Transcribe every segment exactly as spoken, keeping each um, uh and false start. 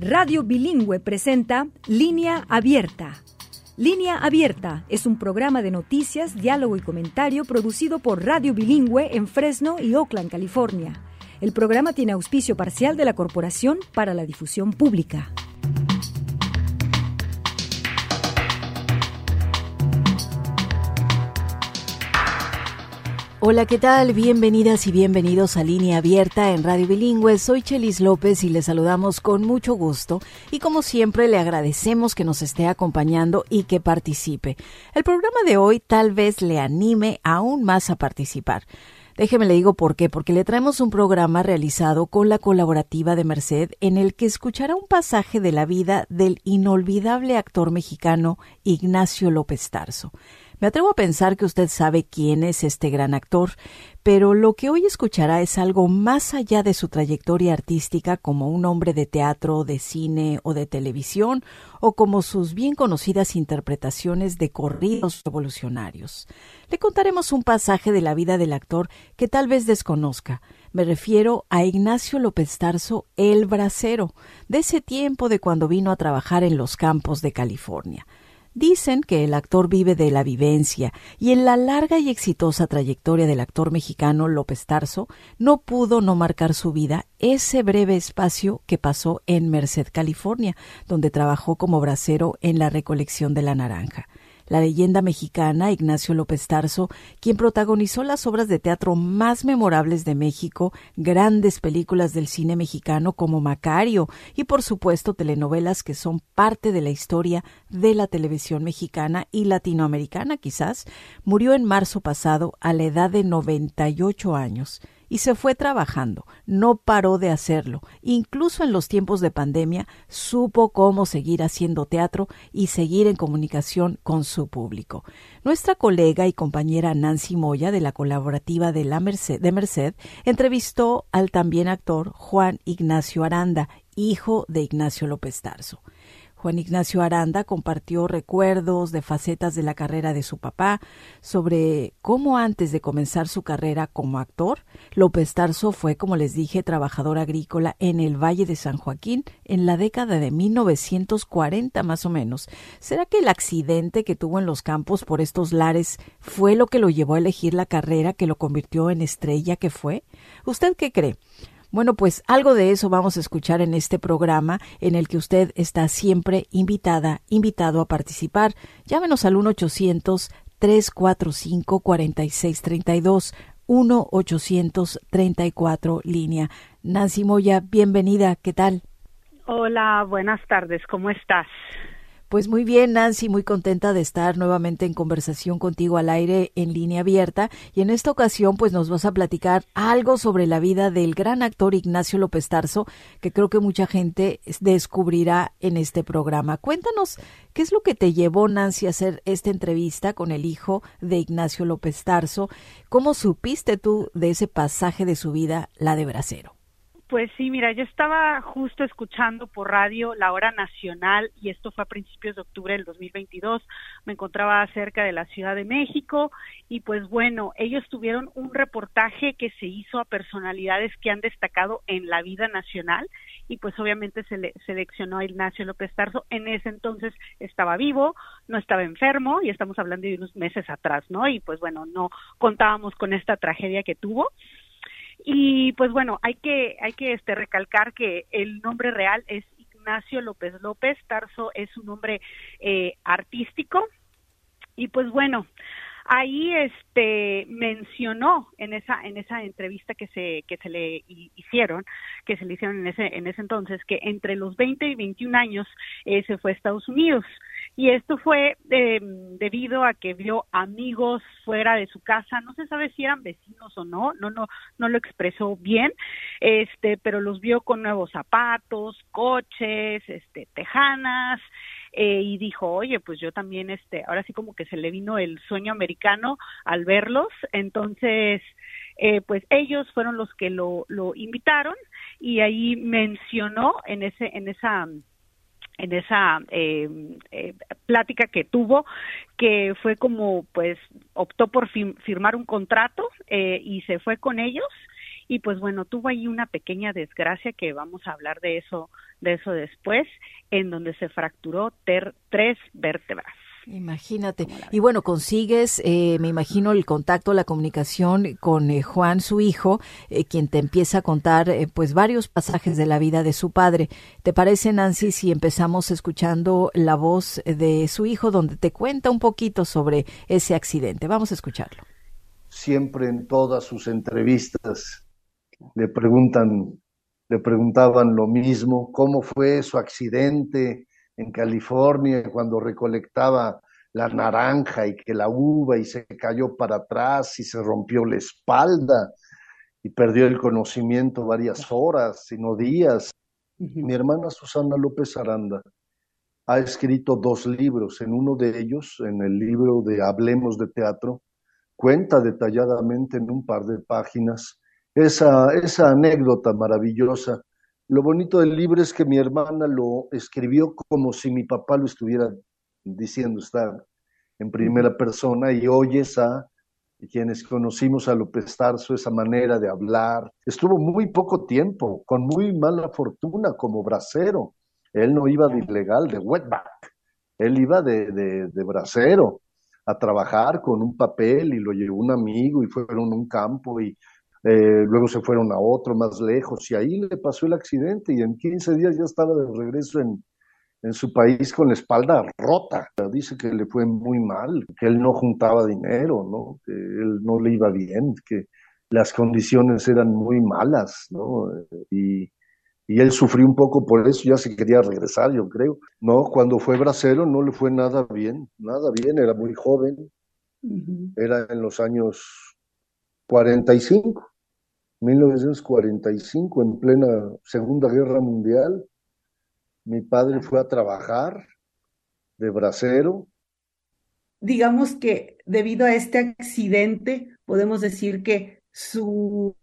Radio Bilingüe presenta Línea Abierta. Línea Abierta es un programa de noticias, diálogo y comentario producido por Radio Bilingüe en Fresno y Oakland, California. El programa tiene auspicio parcial de la Corporación para la Difusión Pública. Hola, ¿qué tal? Bienvenidas y bienvenidos a Línea Abierta en Radio Bilingüe. Soy Chelis López y les saludamos con mucho gusto y como siempre le agradecemos que nos esté acompañando y que participe. El programa de hoy tal vez le anime aún más a participar. Déjeme le digo por qué, porque le traemos un programa realizado con la colaborativa de Merced en el que escuchará un pasaje de la vida del inolvidable actor mexicano Ignacio López Tarso. Me atrevo a pensar que usted sabe quién es este gran actor, pero lo que hoy escuchará es algo más allá de su trayectoria artística como un hombre de teatro, de cine o de televisión, o como sus bien conocidas interpretaciones de corridos revolucionarios. Le contaremos un pasaje de la vida del actor que tal vez desconozca. Me refiero a Ignacio López Tarso, el bracero, de ese tiempo de cuando vino a trabajar en los campos de California. Dicen que el actor vive de la vivencia y en la larga y exitosa trayectoria del actor mexicano López Tarso no pudo no marcar su vida ese breve espacio que pasó en Merced, California, donde trabajó como bracero en la recolección de la naranja. La leyenda mexicana Ignacio López Tarso, quien protagonizó las obras de teatro más memorables de México, grandes películas del cine mexicano como Macario y por supuesto telenovelas que son parte de la historia de la televisión mexicana y latinoamericana quizás, murió en marzo pasado a la edad de noventa y ocho años. Y se fue trabajando, no paró de hacerlo. Incluso en los tiempos de pandemia, supo cómo seguir haciendo teatro y seguir en comunicación con su público. Nuestra colega y compañera Nancy Moya, de la colaborativa de, la Merced, de Merced, entrevistó al también actor Juan Ignacio Aranda, hijo de Ignacio López Tarso. Juan Ignacio Aranda compartió recuerdos de facetas de la carrera de su papá, sobre cómo antes de comenzar su carrera como actor, López Tarso fue, como les dije, trabajador agrícola en el Valle de San Joaquín en la década de mil novecientos cuarenta más o menos. ¿Será que el accidente que tuvo en los campos por estos lares fue lo que lo llevó a elegir la carrera que lo convirtió en estrella que fue? ¿Usted qué cree? Bueno, pues algo de eso vamos a escuchar en este programa en el que usted está siempre invitada, invitado a participar. Llámenos al uno ochocientos, tres cuatro cinco, cuatro seis tres dos, uno ochocientos treinta y cuatro línea. Nancy Moya, bienvenida, ¿qué tal? Hola, buenas tardes, ¿cómo estás? Pues muy bien, Nancy, muy contenta de estar nuevamente en conversación contigo al aire en Línea Abierta y en esta ocasión pues nos vas a platicar algo sobre la vida del gran actor Ignacio López Tarso que creo que mucha gente descubrirá en este programa. Cuéntanos, ¿qué es lo que te llevó, Nancy, a hacer esta entrevista con el hijo de Ignacio López Tarso? ¿Cómo supiste tú de ese pasaje de su vida, la de bracero? Pues sí, mira, yo estaba justo escuchando por radio la hora nacional y esto fue a principios de octubre del dos mil veintidós. Me encontraba cerca de la Ciudad de México y pues bueno, ellos tuvieron un reportaje que se hizo a personalidades que han destacado en la vida nacional y pues obviamente se le seleccionó a Ignacio López Tarso. En ese entonces estaba vivo, no estaba enfermo y estamos hablando de unos meses atrás, ¿no? Y pues bueno, no contábamos con esta tragedia que tuvo. Y pues bueno, hay que hay que este recalcar que el nombre real es Ignacio López López. Tarso es un nombre eh, artístico y pues bueno, ahí este mencionó en esa en esa entrevista que se que se le hicieron, que se le hicieron en ese en ese entonces, que entre los veinte y veintiún años eh, se fue a Estados Unidos. Y esto fue eh, debido a que vio amigos fuera de su casa, no se sabe si eran vecinos o no, no, no, no lo expresó bien, este, pero los vio con nuevos zapatos, coches, este, tejanas, eh, y dijo, oye, pues yo también, este, ahora sí como que se le vino el sueño americano al verlos, entonces, eh, pues ellos fueron los que lo, lo invitaron y ahí mencionó en ese, en esa en esa eh, eh, plática que tuvo, que fue como, pues, optó por fir- firmar un contrato eh, y se fue con ellos y pues bueno, tuvo ahí una pequeña desgracia, que vamos a hablar de eso, de eso después, en donde se fracturó ter, tres vértebras. Imagínate. Y bueno, consigues, eh, me imagino, el contacto, la comunicación con eh, Juan, su hijo, eh, quien te empieza a contar eh, pues varios pasajes de la vida de su padre. ¿Te parece, Nancy, si empezamos escuchando la voz de su hijo, donde te cuenta un poquito sobre ese accidente? Vamos a escucharlo. Siempre en todas sus entrevistas le preguntan, le preguntaban lo mismo: ¿cómo fue su accidente en California cuando recolectaba la naranja y que la uva y se cayó para atrás y se rompió la espalda y perdió el conocimiento varias horas, sino días? Uh-huh. Mi hermana Susana López Aranda ha escrito dos libros. En uno de ellos, en el libro de Hablemos de Teatro, cuenta detalladamente en un par de páginas esa, esa anécdota maravillosa. Lo bonito del libro es que mi hermana lo escribió como si mi papá lo estuviera diciendo, está en primera persona, y oyes a quienes conocimos a López Tarso, esa manera de hablar. Estuvo muy poco tiempo, con muy mala fortuna como bracero. Él no iba de ilegal, de wetback, él iba de, de, de bracero a trabajar con un papel, y lo llevó un amigo y fueron a un campo y Eh, luego se fueron a otro más lejos, y ahí le pasó el accidente, y en quince días ya estaba de regreso en, en su país con la espalda rota. Dice que le fue muy mal, que él no juntaba dinero, ¿no? Que él no le iba bien, que las condiciones eran muy malas, ¿no? Y, y él sufrió un poco por eso, ya se quería regresar, yo creo. No, cuando fue bracero no le fue nada bien, nada bien, era muy joven, uh-huh. Era en los años cuarenta y cinco. mil novecientos cuarenta y cinco, en plena Segunda Guerra Mundial. Mi padre fue a trabajar de bracero. Digamos que debido a este accidente, podemos decir que su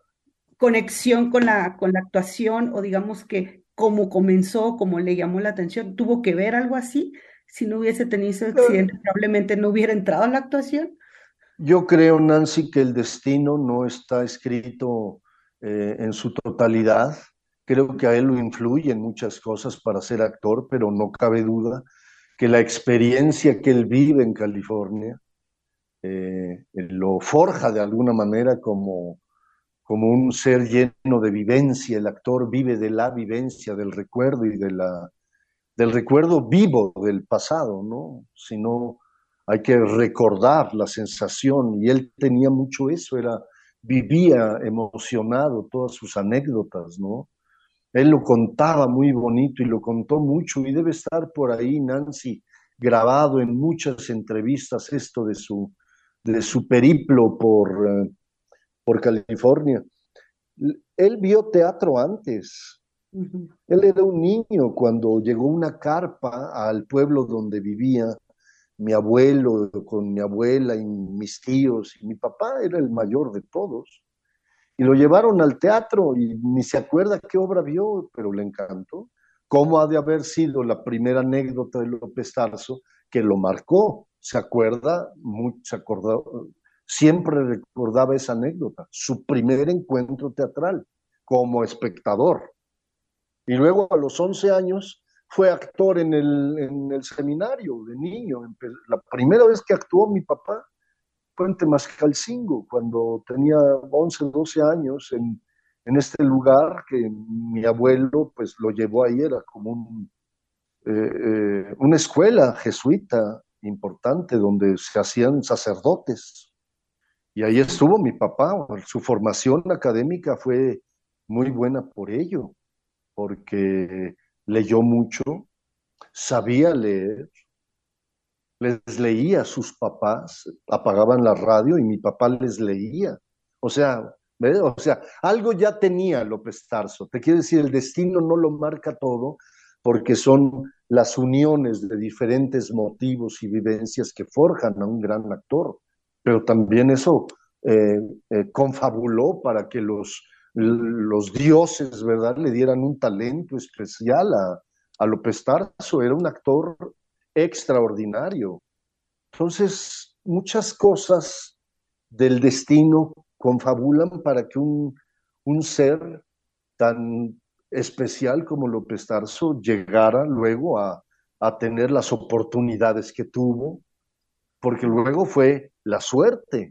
conexión con la, con la actuación, o digamos que cómo comenzó, cómo le llamó la atención, ¿tuvo que ver algo así? Si no hubiese tenido ese accidente, no. Probablemente no hubiera entrado en la actuación. Yo creo, Nancy, que el destino no está escrito eh, en su totalidad. Creo que a él lo influyen muchas cosas para ser actor, pero no cabe duda que la experiencia que él vive en California eh, lo forja de alguna manera como, como un ser lleno de vivencia. El actor vive de la vivencia, del recuerdo y de la, del recuerdo vivo del pasado, ¿no? Si no, hay que recordar la sensación, y él tenía mucho eso, era, vivía emocionado todas sus anécdotas, ¿no? Él lo contaba muy bonito y lo contó mucho, y debe estar por ahí, Nancy, grabado en muchas entrevistas esto de su, de su periplo por, uh, por California. Él vio teatro antes. Uh-huh. Él era un niño cuando llegó una carpa al pueblo donde vivía mi abuelo con mi abuela y mis tíos, y mi papá era el mayor de todos, y lo llevaron al teatro y ni se acuerda qué obra vio, pero le encantó. ¿Cómo ha de haber sido la primera anécdota de López Tarso que lo marcó? Se acuerda, muy, se acordó, siempre recordaba esa anécdota, su primer encuentro teatral como espectador. Y luego a los once años fue actor en el, en el seminario de niño. La primera vez que actuó mi papá fue en Temascalcingo, cuando tenía once, doce años, en, en este lugar que mi abuelo pues lo llevó ahí, era como un, eh, eh, una escuela jesuita importante donde se hacían sacerdotes. Y ahí estuvo mi papá. Su formación académica fue muy buena por ello, porque leyó mucho, sabía leer, les leía a sus papás, apagaban la radio y mi papá les leía. O sea, ¿ves? O sea, algo ya tenía López Tarso. Te quiero decir, el destino no lo marca todo, porque son las uniones de diferentes motivos y vivencias que forjan a un gran actor. Pero también eso eh, eh, confabuló para que los, los dioses, ¿verdad?, le dieran un talento especial a, a López Tarso. Era un actor extraordinario. Entonces, muchas cosas del destino confabulan para que un un ser tan especial como López Tarso llegara luego a, a tener las oportunidades que tuvo, porque luego fue la suerte.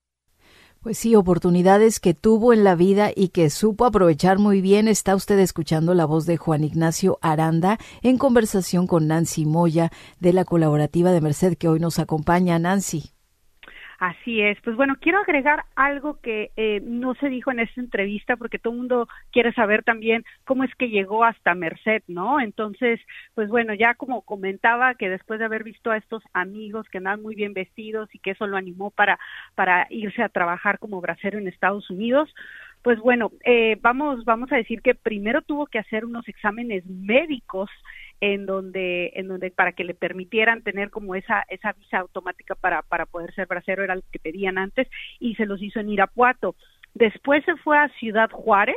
Pues sí, oportunidades que tuvo en la vida y que supo aprovechar muy bien. Está usted escuchando la voz de Juan Ignacio Aranda en conversación con Nancy Moya de la Colaborativa de Merced, que hoy nos acompaña. Nancy. Así es. Pues bueno, quiero agregar algo que eh, no se dijo en esta entrevista, porque todo el mundo quiere saber también cómo es que llegó hasta Merced, ¿no? Entonces, pues bueno, ya como comentaba, que después de haber visto a estos amigos que andaban muy bien vestidos y que eso lo animó para, para irse a trabajar como bracero en Estados Unidos, pues bueno, eh, vamos, vamos a decir que primero tuvo que hacer unos exámenes médicos en donde, en donde para que le permitieran tener como esa, esa visa automática para, para poder ser bracero, era lo que pedían antes, y se los hizo en Irapuato. Después se fue a Ciudad Juárez,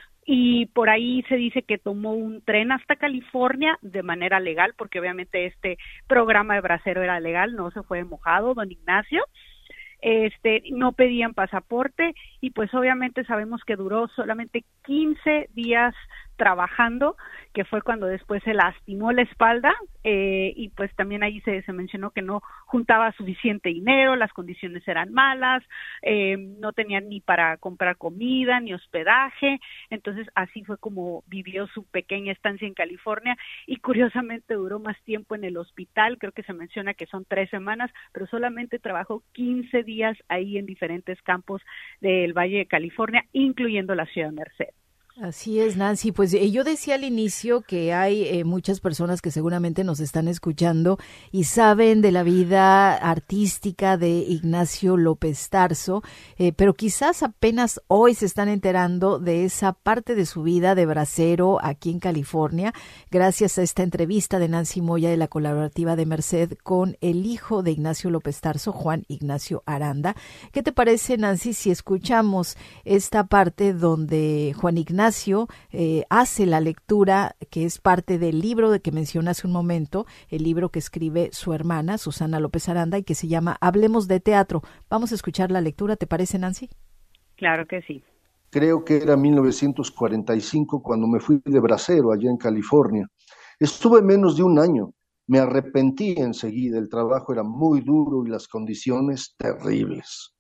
y por ahí se dice que tomó un tren hasta California de manera legal, porque obviamente este programa de bracero era legal, no se fue mojado, don Ignacio. Este, no pedían pasaporte, y pues obviamente sabemos que duró solamente quince días trabajando, que fue cuando después se lastimó la espalda, eh, y pues también ahí se, se mencionó que no juntaba suficiente dinero, las condiciones eran malas, eh, no tenían ni para comprar comida, ni hospedaje. Entonces así fue como vivió su pequeña estancia en California, y curiosamente duró más tiempo en el hospital, creo que se menciona que son tres semanas, pero solamente trabajó quince días ahí en diferentes campos del Valle de California, incluyendo la ciudad de Merced. Así es, Nancy. Pues eh, yo decía al inicio que hay eh, muchas personas que seguramente nos están escuchando y saben de la vida artística de Ignacio López Tarso, eh, pero quizás apenas hoy se están enterando de esa parte de su vida de bracero aquí en California, gracias a esta entrevista de Nancy Moya de la Colaborativa de Merced con el hijo de Ignacio López Tarso, Juan Ignacio Aranda. ¿Qué te parece, Nancy, si escuchamos esta parte donde Juan Ignacio Ignacio eh, hace la lectura, que es parte del libro de que mencioné hace un momento, el libro que escribe su hermana, Susana López Aranda, y que se llama Hablemos de Teatro? Vamos a escuchar la lectura, ¿te parece, Nancy? Claro que sí. Creo que era mil novecientos cuarenta y cinco cuando me fui de bracero allá en California. Estuve menos de un año. Me arrepentí enseguida, el trabajo era muy duro y las condiciones terribles.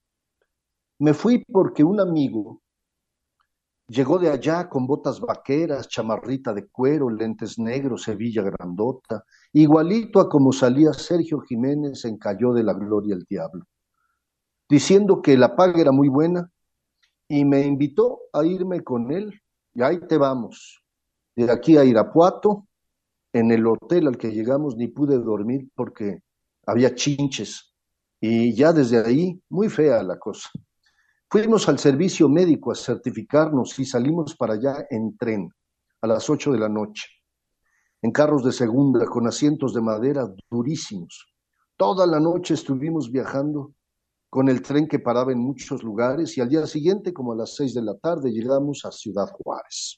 Me fui porque un amigo llegó de allá con botas vaqueras, chamarrita de cuero, lentes negros, hebilla grandota, igualito a como salía Sergio Jiménez en Cayó de la Gloria el Diablo, diciendo que la paga era muy buena, y me invitó a irme con él, y ahí te vamos, de aquí a Irapuato. En el hotel al que llegamos ni pude dormir porque había chinches, y ya desde ahí, muy fea la cosa. Fuimos al servicio médico a certificarnos y salimos para allá en tren a las ocho de la noche, en carros de segunda con asientos de madera durísimos. Toda la noche estuvimos viajando con el tren que paraba en muchos lugares, y al día siguiente, como a las seis de la tarde, llegamos a Ciudad Juárez.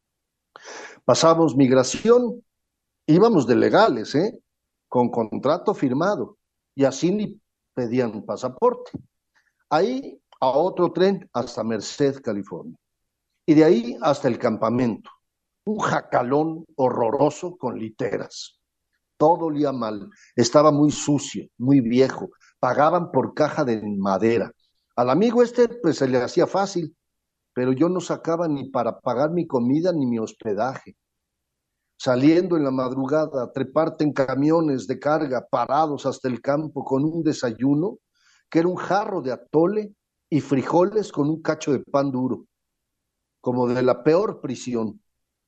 Pasamos migración, íbamos de legales, ¿eh? Con contrato firmado, y así ni pedían pasaporte. Ahí a otro tren hasta Merced, California, y de ahí hasta el campamento, un jacalón horroroso con literas. Todo olía mal, estaba muy sucio, muy viejo, pagaban por caja de madera. Al amigo este pues se le hacía fácil, pero yo no sacaba ni para pagar mi comida ni mi hospedaje. Saliendo en la madrugada a treparte en camiones de carga parados hasta el campo con un desayuno que era un jarro de atole y frijoles con un cacho de pan duro, como de la peor prisión.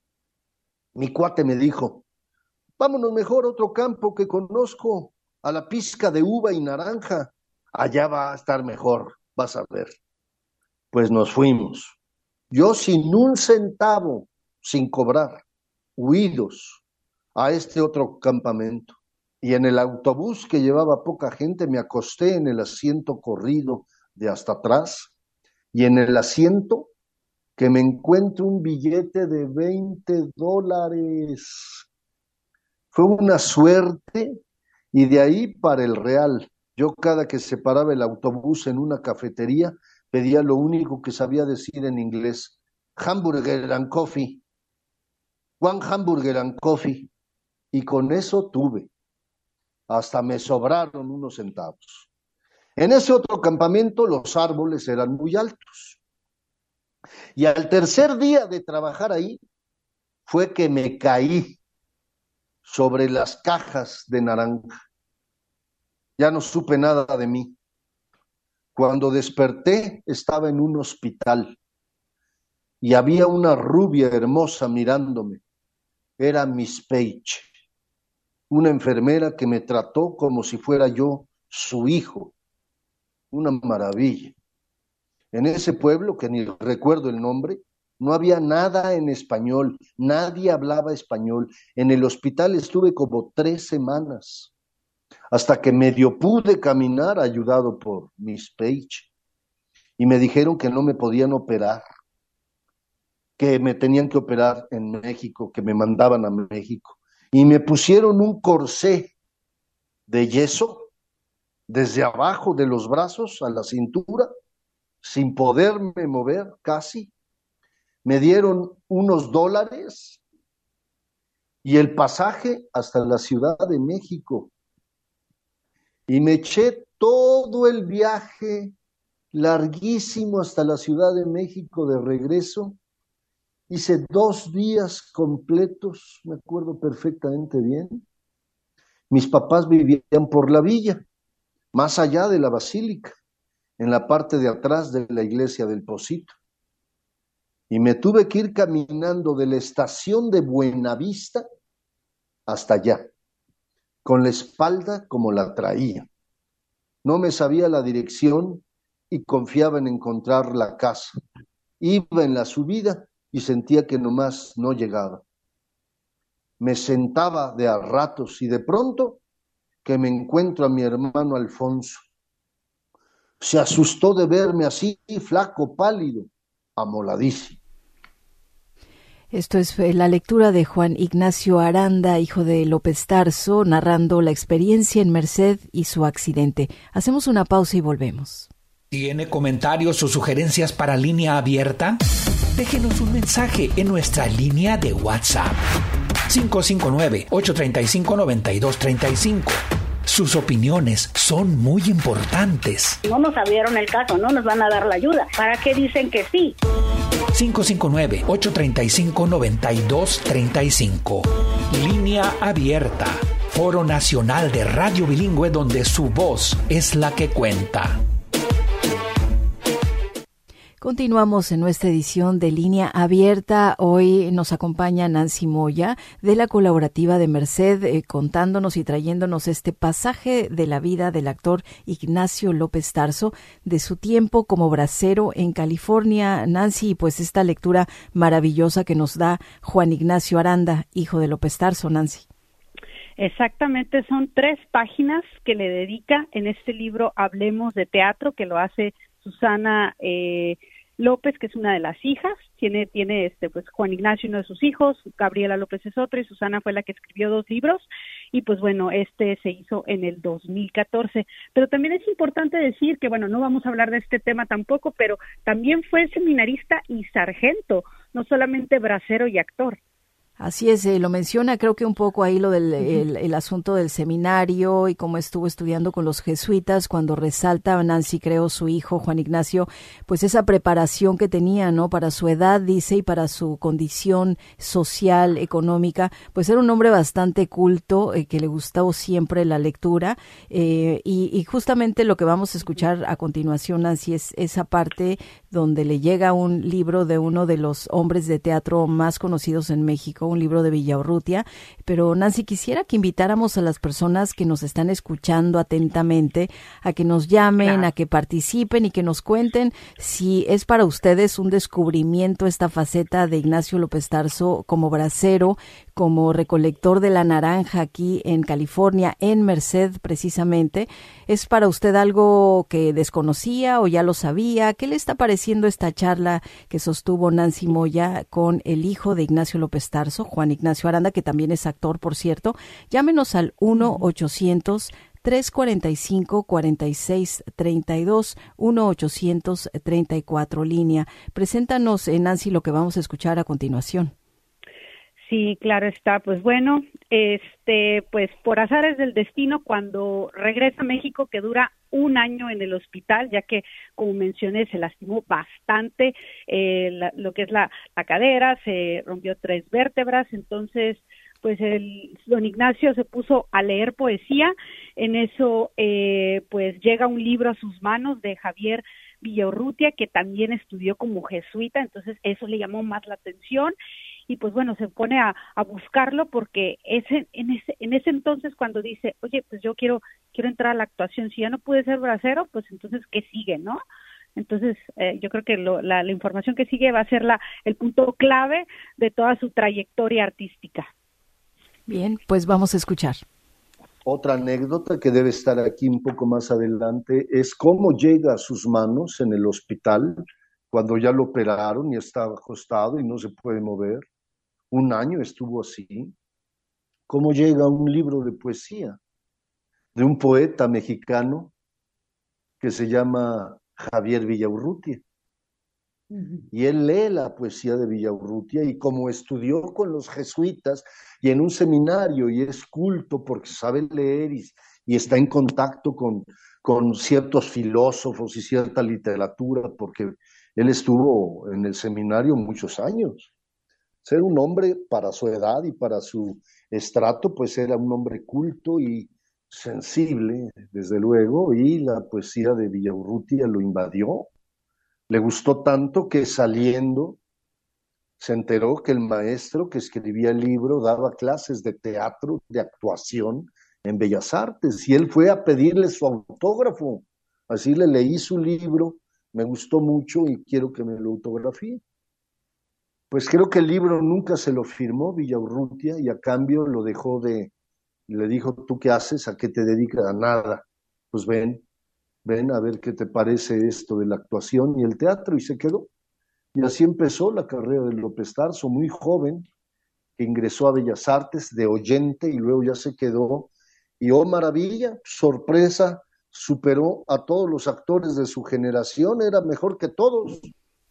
Mi cuate me dijo: vámonos mejor a otro campo que conozco, a la pizca de uva y naranja, allá va a estar mejor, vas a ver. Pues nos fuimos, yo sin un centavo, sin cobrar, huidos a este otro campamento, y en el autobús que llevaba poca gente me acosté en el asiento corrido de hasta atrás, y en el asiento que me encuentro un billete de veinte dólares. Fue una suerte, y de ahí para el Real. Yo cada que se paraba el autobús en una cafetería pedía lo único que sabía decir en inglés: hamburger and coffee, one hamburger and coffee, y con eso tuve. Hasta me sobraron unos centavos. En ese otro campamento los árboles eran muy altos. Y al tercer día de trabajar ahí fue que me caí sobre las cajas de naranja. Ya no supe nada de mí. Cuando desperté estaba en un hospital y había una rubia hermosa mirándome. Era Miss Page, una enfermera que me trató como si fuera yo su hijo. Una maravilla. En ese pueblo, que ni recuerdo el nombre, no había nada en español, nadie hablaba español. En el hospital estuve como tres semanas, hasta que medio pude caminar ayudado por Miss Page. Y me dijeron que no me podían operar, que me tenían que operar en México, que me mandaban a México. Y me pusieron un corsé de yeso desde abajo de los brazos a la cintura, sin poderme mover casi. Me dieron unos dólares y el pasaje hasta la Ciudad de México. Y me eché todo el viaje larguísimo hasta la Ciudad de México de regreso. Hice dos días completos, me acuerdo perfectamente bien. Mis papás vivían por la villa, más allá de la basílica, en la parte de atrás de la iglesia del Pocito. Y me tuve que ir caminando de la estación de Buenavista hasta allá, con la espalda como la traía. No me sabía la dirección y confiaba en encontrar la casa. Iba en la subida y sentía que nomás no llegaba. Me sentaba de a ratos y de pronto que me encuentro a mi hermano Alfonso. Se asustó de verme así, flaco, pálido, amoladísimo. Esto es la lectura de Juan Ignacio Aranda, hijo de López Tarso, narrando la experiencia en Merced y su accidente. Hacemos una pausa y volvemos. ¿Tiene comentarios o sugerencias para Línea Abierta? Déjenos un mensaje en nuestra línea de WhatsApp. cinco cinco nueve, ocho tres cinco, nueve dos tres cinco. Sus opiniones son muy importantes. No nos abrieron el caso, no nos van a dar la ayuda. ¿Para qué dicen que sí? cinco cinco nueve, ocho tres cinco, nueve dos tres cinco. Línea Abierta. Foro Nacional de Radio Bilingüe, donde su voz es la que cuenta. Continuamos en nuestra edición de Línea Abierta. Hoy nos acompaña Nancy Moya de la Colaborativa de Merced, eh, contándonos y trayéndonos este pasaje de la vida del actor Ignacio López Tarso, de su tiempo como bracero en California. Nancy, pues esta lectura maravillosa que nos da Juan Ignacio Aranda, hijo de López Tarso. Nancy. Exactamente, son tres páginas que le dedica en este libro Hablemos de Teatro, que lo hace Susana eh, López, que es una de las hijas. Tiene, tiene este, pues Juan Ignacio, uno de sus hijos, Gabriela López es otro, y Susana fue la que escribió dos libros, y pues bueno, este se hizo en el dos mil catorce. Pero también es importante decir que, bueno, no vamos a hablar de este tema tampoco, pero también fue seminarista y sargento, no solamente bracero y actor. Así es, eh, lo menciona, creo que un poco ahí lo del el, el asunto del seminario y cómo estuvo estudiando con los jesuitas, cuando resalta Nancy, creo, su hijo Juan Ignacio, pues esa preparación que tenía, ¿no? Para su edad, dice, y para su condición social, económica, pues era un hombre bastante culto, eh, que le gustaba siempre la lectura, eh, y, y justamente lo que vamos a escuchar a continuación, Nancy, es esa parte donde le llega un libro de uno de los hombres de teatro más conocidos en México, un libro de Villaurrutia. Pero Nancy, quisiera que invitáramos a las personas que nos están escuchando atentamente a que nos llamen, claro, a que participen y que nos cuenten si es para ustedes un descubrimiento esta faceta de Ignacio López Tarso como bracero, como recolector de la naranja aquí en California, en Merced precisamente. ¿Es para usted algo que desconocía o ya lo sabía? ¿Qué le está pareciendo esta charla que sostuvo Nancy Moya con el hijo de Ignacio López Tarso, Juan Ignacio Aranda, que también es actor, por cierto? Llámenos al uno ochocientos, tres cuatro cinco, cuatro seis tres dos, uno ochocientos treinta y cuatro línea. Preséntanos, eh, Nancy, lo que vamos a escuchar a continuación. Sí, claro está. Pues bueno, este, pues por azares del destino, cuando regresa a México, que dura un año en el hospital, ya que, como mencioné, se lastimó bastante eh, la, lo que es la, la cadera, se rompió tres vértebras, entonces pues el don Ignacio se puso a leer poesía. En eso eh, pues llega un libro a sus manos de Javier Villaurrutia, que también estudió como jesuita, entonces eso le llamó más la atención y pues bueno, se pone a, a buscarlo porque ese, en ese en ese entonces cuando dice, oye, pues yo quiero quiero entrar a la actuación, si ya no pude ser bracero, pues entonces ¿qué sigue, no? Entonces eh, yo creo que lo, la, la información que sigue va a ser la el punto clave de toda su trayectoria artística. Bien, pues vamos a escuchar. Otra anécdota que debe estar aquí un poco más adelante es cómo llega a sus manos en el hospital cuando ya lo operaron y está acostado y no se puede mover. Un año estuvo así. Cómo llega un libro de poesía de un poeta mexicano que se llama Javier Villaurrutia. Y él lee la poesía de Villaurrutia y como estudió con los jesuitas y en un seminario y es culto porque sabe leer y, y está en contacto con, con ciertos filósofos y cierta literatura porque él estuvo en el seminario muchos años. Ser un hombre para su edad y para su estrato, pues era un hombre culto y sensible, desde luego, y la poesía de Villaurrutia lo invadió. Le gustó tanto que saliendo se enteró que el maestro que escribía el libro daba clases de teatro, de actuación en Bellas Artes, y él fue a pedirle su autógrafo. Así le leí su libro, me gustó mucho y quiero que me lo autografíe. Pues creo que el libro nunca se lo firmó Villaurrutia y a cambio lo dejó de, le dijo, ¿tú qué haces? ¿A qué te dedicas? A nada. Pues ven. ven a ver qué te parece esto de la actuación y el teatro, y se quedó. Y así empezó la carrera de López Tarso, muy joven, que ingresó a Bellas Artes de oyente y luego ya se quedó. Y oh maravilla, sorpresa, superó a todos los actores de su generación, era mejor que todos.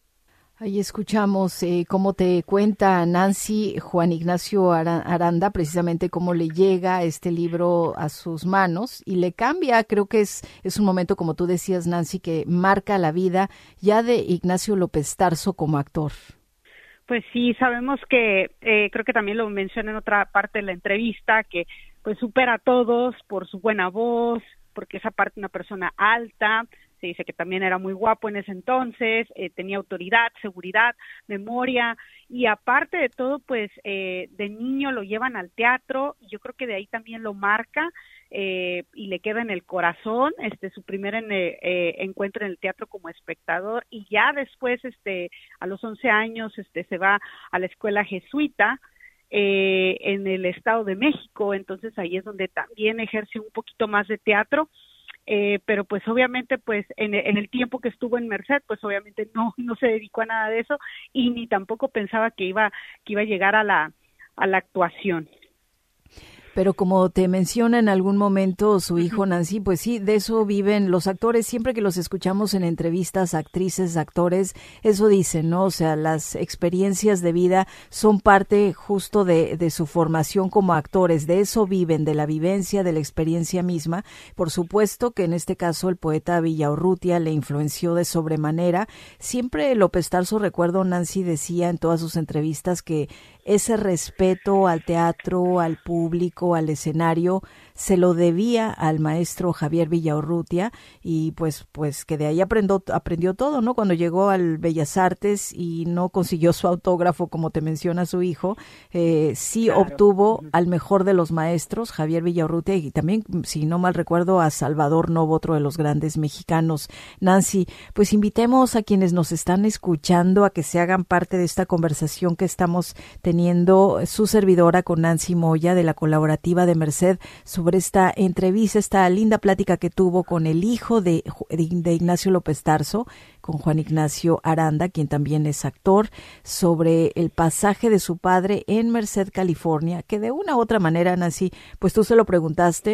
Ahí escuchamos eh, cómo te cuenta Nancy Juan Ignacio Aranda, precisamente cómo le llega este libro a sus manos y le cambia. Creo que es, es un momento, como tú decías, Nancy, que marca la vida ya de Ignacio López Tarso como actor. Pues sí, sabemos que, eh, creo que también lo menciona en otra parte de la entrevista, que pues supera a todos por su buena voz, porque es aparte una persona alta. Se dice que también era muy guapo en ese entonces, eh, tenía autoridad, seguridad, memoria, y aparte de todo, pues eh, de niño lo llevan al teatro, y yo creo que de ahí también lo marca, eh, y le queda en el corazón, este, su primer en, eh, encuentro en el teatro como espectador, y ya después, este, a los once años, este, se va a la escuela jesuita, eh, en el Estado de México, entonces ahí es donde también ejerce un poquito más de teatro. Eh, pero pues obviamente pues en, en el tiempo que estuvo en Merced pues obviamente no no se dedicó a nada de eso y ni tampoco pensaba que iba que iba a llegar a la a la actuación. Pero como te menciona en algún momento su hijo Nancy, pues sí, de eso viven los actores. Siempre que los escuchamos en entrevistas, actrices, actores, eso dicen, ¿no? O sea, las experiencias de vida son parte justo de, de su formación como actores. De eso viven, de la vivencia, de la experiencia misma. Por supuesto que en este caso el poeta Villaurrutia le influenció de sobremanera. Siempre López Tarso, recuerdo, Nancy decía en todas sus entrevistas que ese respeto al teatro, al público, al escenario, se lo debía al maestro Javier Villaurrutia y pues pues que de ahí aprendió, aprendió todo, ¿no? Cuando llegó al Bellas Artes y no consiguió su autógrafo, como te menciona su hijo, eh, sí claro. obtuvo uh-huh. al mejor de los maestros, Javier Villaurrutia, y también, si no mal recuerdo, a Salvador Novo, otro de los grandes mexicanos. Nancy, pues invitemos a quienes nos están escuchando a que se hagan parte de esta conversación que estamos teniendo teniendo su servidora con Nancy Moya de la Colaborativa de Merced sobre esta entrevista, esta linda plática que tuvo con el hijo de, de Ignacio López Tarso, con Juan Ignacio Aranda, quien también es actor, sobre el pasaje de su padre en Merced, California, que de una u otra manera, Nancy, pues tú se lo preguntaste,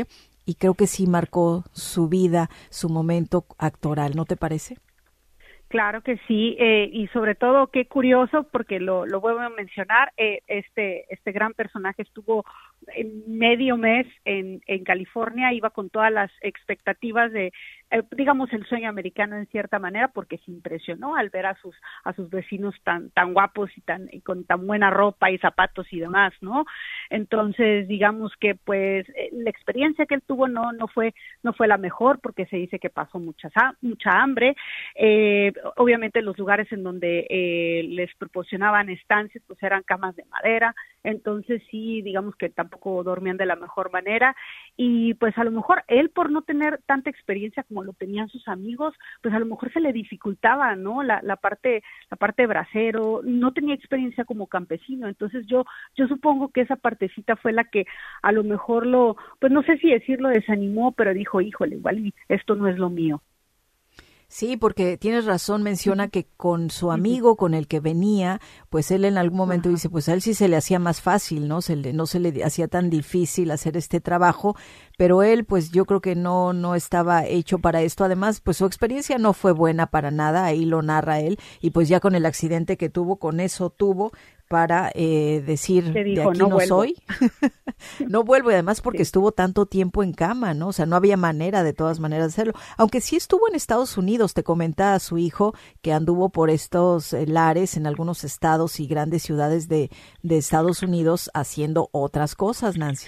y creo que sí marcó su vida, su momento actoral, ¿no te parece? Claro que sí, eh, y sobre todo qué curioso, porque lo, lo vuelvo a mencionar, eh, este, este gran personaje estuvo medio mes en, en California, iba con todas las expectativas de, eh, digamos, el sueño americano en cierta manera, porque se impresionó al ver a sus a sus vecinos tan tan guapos y tan y con tan buena ropa y zapatos y demás, ¿no? Entonces, digamos que pues la experiencia que él tuvo no no fue no fue la mejor, porque se dice que pasó mucha mucha hambre. Eh, obviamente los lugares en donde eh, les proporcionaban estancias pues eran camas de madera, entonces sí, digamos que tampoco dormían de la mejor manera, y pues a lo mejor él, por no tener tanta experiencia como lo tenían sus amigos, pues a lo mejor se le dificultaba, ¿no? La, la parte la parte bracero, no tenía experiencia como campesino, entonces yo yo supongo que esa partecita fue la que a lo mejor lo, pues no sé si decirlo desanimó, pero dijo, híjole, igual esto no es lo mío. Sí, porque tienes razón, menciona que con su amigo con el que venía, pues él en algún momento dice, pues a él sí se le hacía más fácil, ¿no? Se le, no se le hacía tan difícil hacer este trabajo, pero él pues yo creo que no, no estaba hecho para esto. Además, pues su experiencia no fue buena para nada, ahí lo narra él, y pues ya con el accidente que tuvo, con eso tuvo para eh, decir, dijo, de aquí no, no soy, no vuelvo, y además porque sí. estuvo tanto tiempo en cama, ¿no? O sea, no había manera de todas maneras de hacerlo, aunque sí estuvo en Estados Unidos, te comenta a su hijo que anduvo por estos eh, lares en algunos estados y grandes ciudades de, de Estados Unidos haciendo otras cosas, Nancy.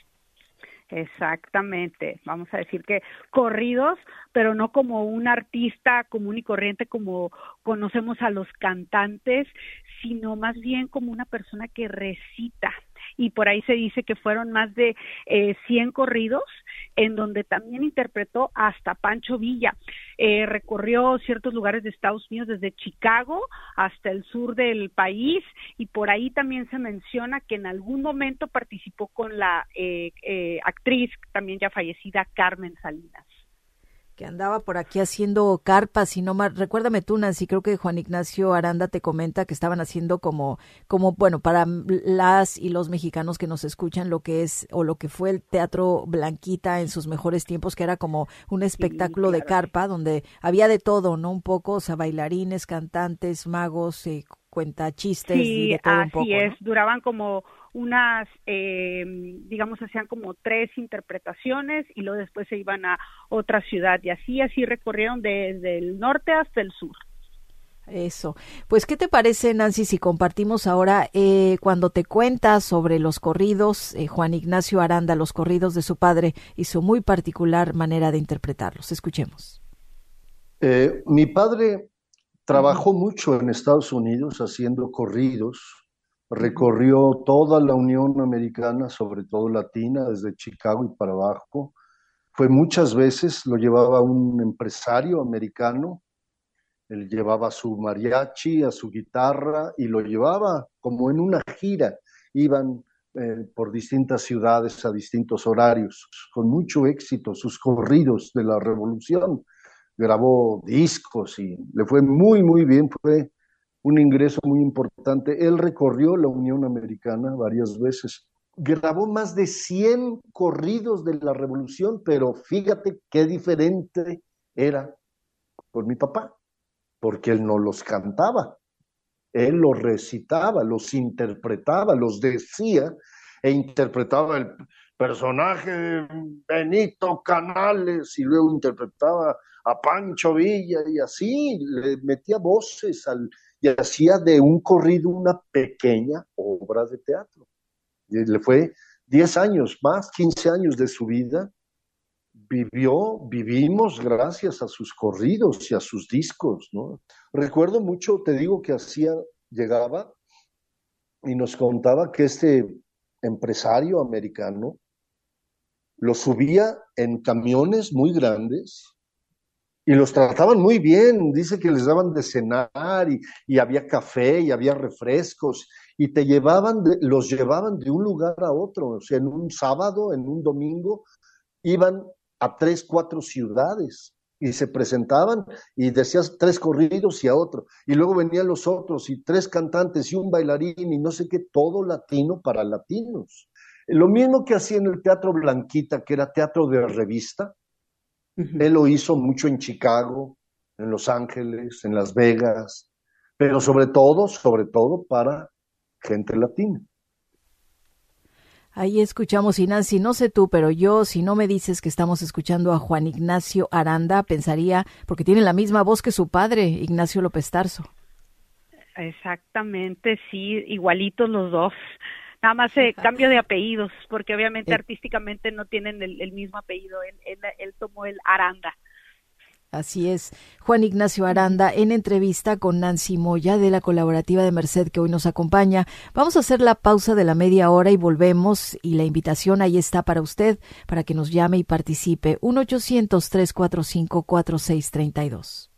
Exactamente, vamos a decir que corridos, pero no como un artista común y corriente como conocemos a los cantantes, sino más bien como una persona que recita. Y por ahí se dice que fueron más de eh, cien corridos, en donde también interpretó hasta Pancho Villa. Eh, recorrió ciertos lugares de Estados Unidos, desde Chicago hasta el sur del país, y por ahí también se menciona que en algún momento participó con la eh, eh, actriz, también ya fallecida, Carmen Salinas. Que andaba por aquí haciendo carpas, y no más, recuérdame tú, Nancy, creo que Juan Ignacio Aranda te comenta que estaban haciendo como, como, bueno, para las y los mexicanos que nos escuchan, lo que es, o lo que fue el Teatro Blanquita en sus mejores tiempos, que era como un espectáculo sí, claro, de carpa, donde había de todo, ¿no? Un poco, o sea, bailarines, cantantes, magos, eh, cuentachistes, sí, y de todo un poco. Sí, así es, ¿no? Duraban como unas, eh, digamos, hacían como tres interpretaciones y luego después se iban a otra ciudad, y así, así recorrieron desde el norte hasta el sur. Eso. Pues, ¿qué te parece, Nancy, si compartimos ahora eh, cuando te cuenta sobre los corridos, eh, Juan Ignacio Aranda, los corridos de su padre y su muy particular manera de interpretarlos? Escuchemos. Eh, mi padre trabajó mucho en Estados Unidos haciendo corridos. Recorrió toda la Unión Americana, sobre todo latina, desde Chicago y para abajo. Fue muchas veces, lo llevaba un empresario americano, él llevaba su mariachi, a su guitarra, y lo llevaba como en una gira. Iban eh, por distintas ciudades a distintos horarios, con mucho éxito, sus corridos de la Revolución. Grabó discos y le fue muy, muy bien, fue un ingreso muy importante. Él recorrió la Unión Americana varias veces. Grabó más de cien corridos de la Revolución, pero fíjate qué diferente era por mi papá, porque él no los cantaba, él los recitaba, los interpretaba, los decía e interpretaba el personaje de Benito Canales y luego interpretaba a Pancho Villa y así, le metía voces al... y hacía de un corrido una pequeña obra de teatro. Y le fue diez años más, quince años de su vida, vivió, vivimos gracias a sus corridos y a sus discos, ¿no? Recuerdo mucho, te digo que hacía, llegaba y nos contaba que este empresario americano lo subía en camiones muy grandes y los trataban muy bien. Dice que les daban de cenar y, y había café y había refrescos y te llevaban de, los llevaban de un lugar a otro. O sea, en un sábado, en un domingo, iban a tres, cuatro ciudades y se presentaban y decías tres corridos y a otro. Y luego venían los otros y tres cantantes y un bailarín y no sé qué, todo latino para latinos. Lo mismo que hacía en el Teatro Blanquita, que era teatro de revista. Uh-huh. Él lo hizo mucho en Chicago, en Los Ángeles, en Las Vegas, pero sobre todo, sobre todo para gente latina. Ahí escuchamos, y Nancy, no sé tú, pero yo, si no me dices que estamos escuchando a Juan Ignacio Aranda, pensaría, porque tiene la misma voz que su padre, Ignacio López Tarso. Exactamente, sí, igualitos los dos. Nada más eh, cambio de apellidos, porque obviamente eh. artísticamente no tienen el, el mismo apellido. Él, él, él tomó el Aranda. Así es. Juan Ignacio Aranda en entrevista con Nancy Moya de la Colaborativa de Merced, que hoy nos acompaña. Vamos a hacer la pausa de la media hora y volvemos, y la invitación ahí está para usted, para que nos llame y participe. uno ochocientos, tres cuatro cinco, cuatro seis tres dos.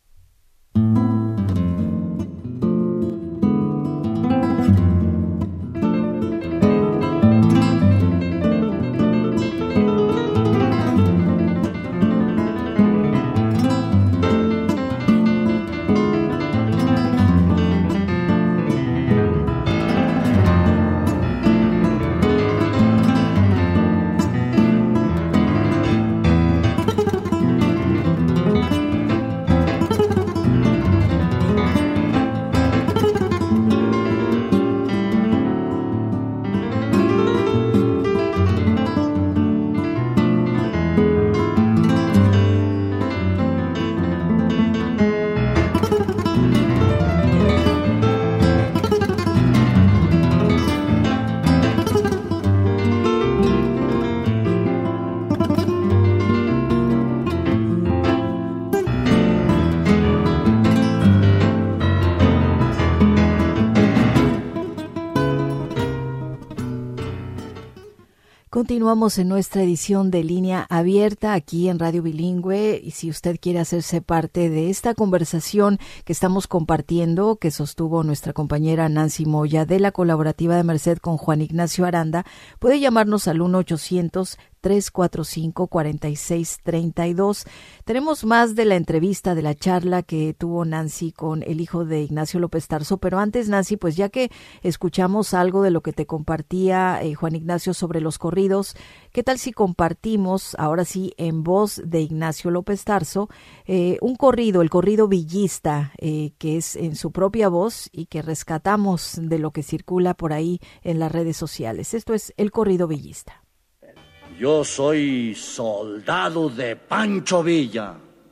Continuamos en nuestra edición de Línea Abierta aquí en Radio Bilingüe, y si usted quiere hacerse parte de esta conversación que estamos compartiendo, que sostuvo nuestra compañera Nancy Moya de la Colaborativa de Merced con Juan Ignacio Aranda, puede llamarnos al uno ochocientos, tres cuatro cinco, cuatro seis tres dos. Tenemos más de la entrevista, de la charla que tuvo Nancy con el hijo de Ignacio López Tarso, pero antes, Nancy, pues ya que escuchamos algo de lo que te compartía eh, Juan Ignacio sobre los corridos, ¿qué tal si compartimos, ahora sí, en voz de Ignacio López Tarso, eh, un corrido, el corrido villista, eh, que es en su propia voz y que rescatamos de lo que circula por ahí en las redes sociales? Esto es el corrido villista. Yo soy soldado de Pancho Villa,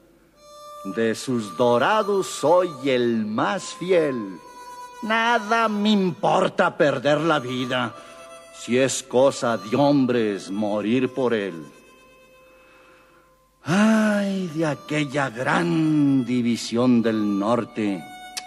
de sus dorados soy el más fiel. Nada me importa perder la vida, si es cosa de hombres morir por él. Ay, de aquella gran división del norte,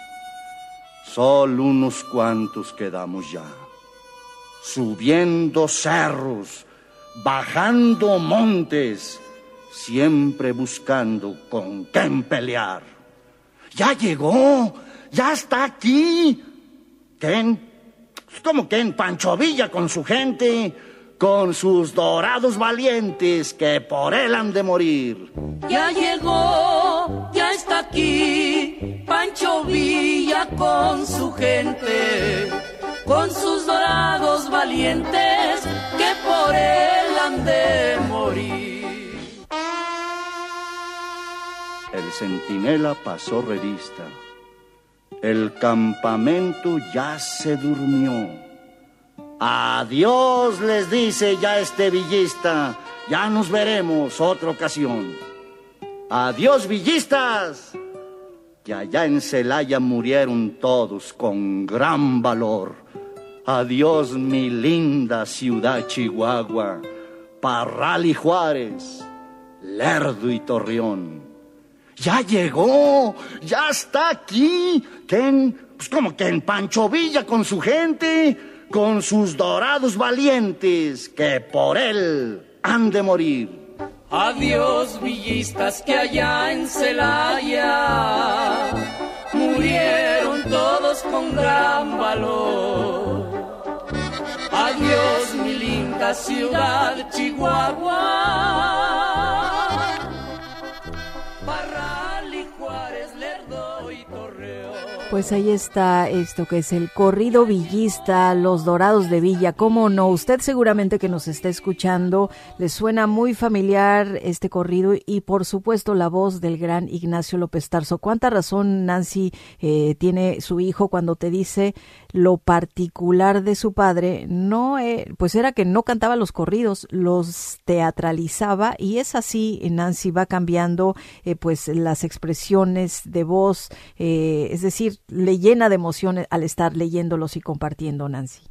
solo unos cuantos quedamos ya, subiendo cerros, bajando montes, siempre buscando con quién pelear. Ya llegó, ya está aquí. ¿Quién? ¿Cómo quién? Pancho Villa con su gente, con sus dorados valientes que por él han de morir. Ya llegó, ya está aquí, Pancho Villa con su gente, con sus dorados valientes que por él han de morir. El centinela pasó revista. El campamento ya se durmió. Adiós, les dice ya este villista. Ya nos veremos otra ocasión. Adiós, villistas. Que allá en Celaya murieron todos con gran valor. Adiós, mi linda ciudad Chihuahua, Parral y Juárez, Lerdo y Torreón. Ya llegó, ya está aquí. ¿Quién? Pues como que en Pancho Villa con su gente, con sus dorados valientes, que por él han de morir. Adiós, villistas, que allá en Celaya murieron todos con gran valor. Adiós, mi linda ciudad Chihuahua, Parral y Juárez, Lerdo y Torreón. Pues ahí está esto que es el corrido villista, Los Dorados de Villa. ¿Cómo no? Usted seguramente que nos está escuchando, le suena muy familiar este corrido y por supuesto la voz del gran Ignacio López Tarso. ¿Cuánta razón, Nancy, eh, tiene su hijo cuando te dice lo particular de su padre? No, eh, pues era que no cantaba los corridos, los teatralizaba y es así, Nancy, va cambiando eh, pues las expresiones de voz, eh, es decir, le llena de emociones al estar leyéndolos y compartiendo, Nancy.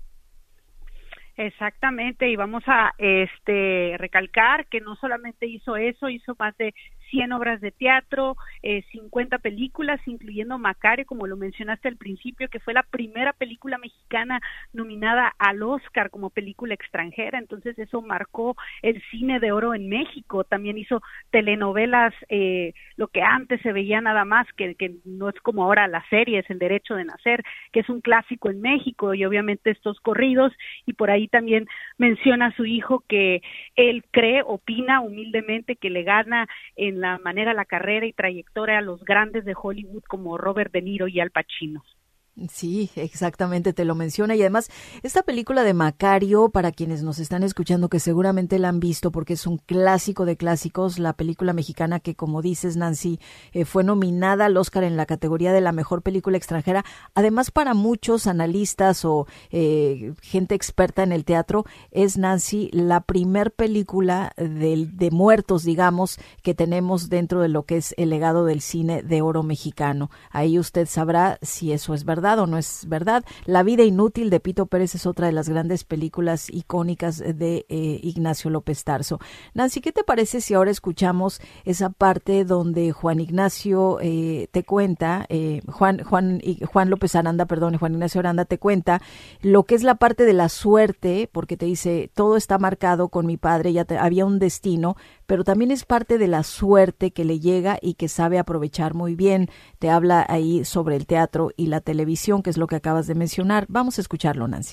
Exactamente, y vamos a este recalcar que no solamente hizo eso, hizo más de cien obras de teatro, eh, cincuenta películas, incluyendo Macario, como lo mencionaste al principio, que fue la primera película mexicana nominada al Oscar como película extranjera. Entonces eso marcó el cine de oro en México. También hizo telenovelas, eh, lo que antes se veía nada más, que, que no es como ahora las series, El Derecho de Nacer, que es un clásico en México, y obviamente estos corridos, y por ahí también menciona a su hijo que él cree, opina humildemente que le gana en la manera, la carrera y trayectoria a los grandes de Hollywood como Robert De Niro y Al Pacino. Sí, exactamente, te lo menciona. Y además, esta película de Macario, para quienes nos están escuchando, que seguramente la han visto porque es un clásico de clásicos, la película mexicana que, como dices, Nancy, eh, fue nominada al Oscar en la categoría de la mejor película extranjera. Además, para muchos analistas o eh, gente experta en el teatro, es, Nancy, la primer película de, de muertos, digamos, que tenemos dentro de lo que es el legado del cine de oro mexicano. Ahí usted sabrá si eso es verdad o no es verdad. La vida inútil de Pito Pérez es otra de las grandes películas icónicas de eh, Ignacio López Tarso. Nancy, ¿qué te parece si ahora escuchamos esa parte donde Juan Ignacio eh, te cuenta, eh, Juan, Juan, Juan López Aranda, perdón, Juan Ignacio Aranda te cuenta lo que es la parte de la suerte, porque te dice, todo está marcado con mi padre, ya te, había un destino, pero también es parte de la suerte que le llega y que sabe aprovechar muy bien. Te habla ahí sobre el teatro y la televisión, que es lo que acabas de mencionar. Vamos a escucharlo, Nancy.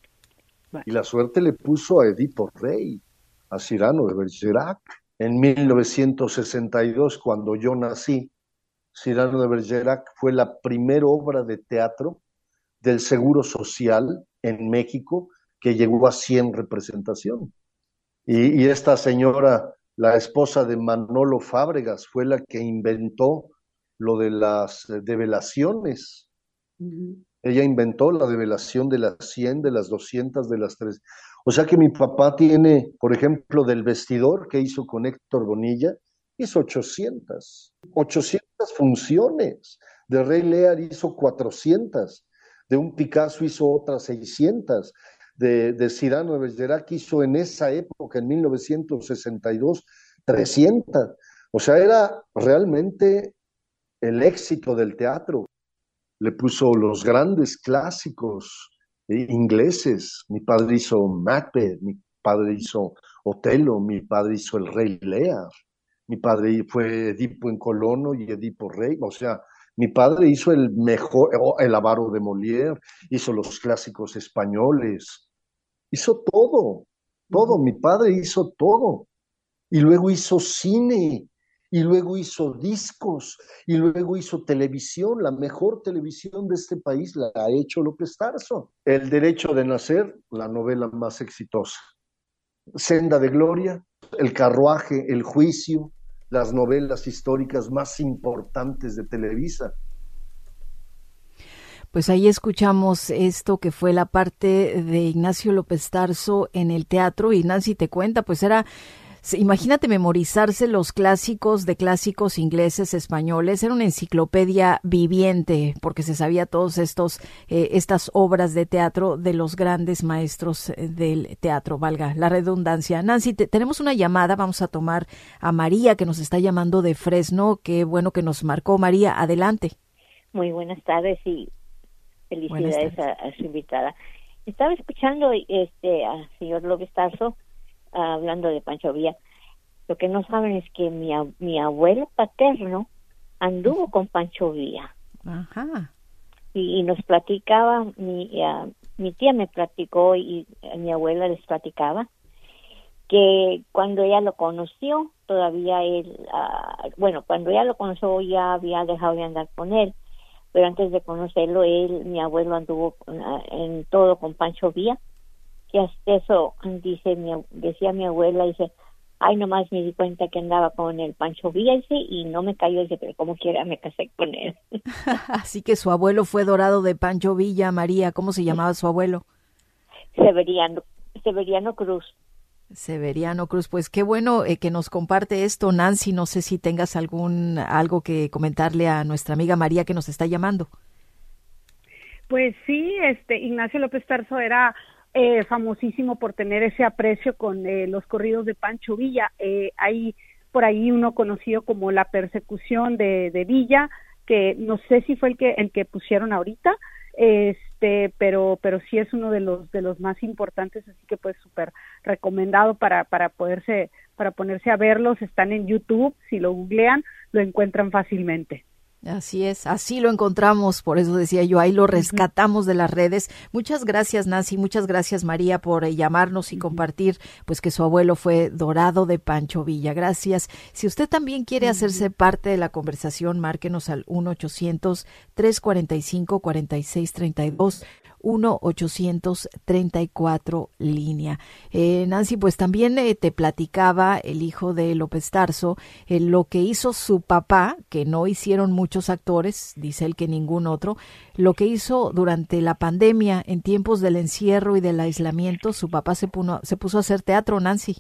Y la suerte le puso a Edipo Rey, a Cyrano de Bergerac. En mil novecientos sesenta y dos, cuando yo nací, Cyrano de Bergerac fue la primera obra de teatro del Seguro Social en México que llegó a cien representaciones. Y, y esta señora, la esposa de Manolo Fábregas, fue la que inventó lo de las develaciones. Uh-huh. Ella inventó la develación de las cien, de las doscientas, de las tres. O sea que mi papá tiene, por ejemplo, del Vestidor que hizo con Héctor Bonilla, hizo ochocientas, ochocientas funciones. De Rey Lear hizo cuatrocientas, de un Picasso hizo otras seiscientas, de, de Cyrano de Bergerac hizo en esa época, en mil novecientos sesenta y dos, trescientas. O sea, era realmente el éxito del teatro. Le puso los grandes clásicos eh, ingleses. Mi padre hizo Macbeth, mi padre hizo Otelo, mi padre hizo El Rey Lear, mi padre fue Edipo en Colono y Edipo Rey. O sea, mi padre hizo el mejor, El Avaro de Molière, hizo los clásicos españoles, hizo todo, todo. Mi padre hizo todo. Y luego hizo cine. Y luego hizo discos, y luego hizo televisión. La mejor televisión de este país la ha hecho López Tarso. El Derecho de Nacer, la novela más exitosa. Senda de Gloria, El Carruaje, El Juicio, las novelas históricas más importantes de Televisa. Pues ahí escuchamos esto que fue la parte de Ignacio López Tarso en el teatro, y Nancy te cuenta, pues era... Imagínate memorizarse los clásicos de clásicos ingleses, españoles. Era una enciclopedia viviente porque se sabía todos estos eh, estas obras de teatro de los grandes maestros del teatro, valga la redundancia. Nancy, te, tenemos una llamada, vamos a tomar a María, que nos está llamando de Fresno. Qué bueno que nos marcó. María, adelante. Muy buenas tardes y felicidades tardes. A, a su invitada. Estaba escuchando este al señor López Tarso hablando de Pancho Villa. Lo que no saben es que mi, mi abuelo paterno anduvo con Pancho Villa. Ajá. Y, y nos platicaba, mi, uh, mi tía me platicó y uh, mi abuela les platicaba que cuando ella lo conoció, todavía él, uh, bueno, cuando ella lo conoció ya había dejado de andar con él, pero antes de conocerlo, él, mi abuelo anduvo en todo con Pancho Villa, que hasta eso, dice mi, decía mi abuela, dice, ay, nomás me di cuenta que andaba con el Pancho Villa, dice, y no me cayó, dice, pero como quiera me casé con él. Así que su abuelo fue dorado de Pancho Villa. María, ¿cómo se llamaba su abuelo? Severiano, Severiano Cruz. Severiano Cruz, pues qué bueno eh, que nos comparte esto, Nancy. No sé si tengas algún algo que comentarle a nuestra amiga María que nos está llamando. Pues sí, este Ignacio López Tarso era eh, famosísimo por tener ese aprecio con eh, los corridos de Pancho Villa. Eh, hay por ahí uno conocido como La Persecución de, de Villa, que no sé si fue el que el que pusieron ahorita. Este, pero pero sí es uno de los de los más importantes, así que pues súper recomendado para para poderse para ponerse a verlos. Están en YouTube, si lo googlean lo encuentran fácilmente. Así es, así lo encontramos, por eso decía yo, ahí lo rescatamos de las redes. Muchas gracias, Nancy, muchas gracias, María, por eh, llamarnos y uh-huh. compartir, pues que su abuelo fue dorado de Pancho Villa. Gracias. Si usted también quiere uh-huh. hacerse parte de la conversación, márquenos al uno ochocientos, tres cuarenta y cinco, cuarenta y seis treinta y dos, uno ochocientos treinta y cuatro línea. Eh, Nancy, pues también eh, te platicaba el hijo de López Tarso, eh, lo que hizo su papá, que no hicieron muchos actores, dice él que ningún otro, lo que hizo durante la pandemia, en tiempos del encierro y del aislamiento, su papá se, puno, se puso a hacer teatro, Nancy.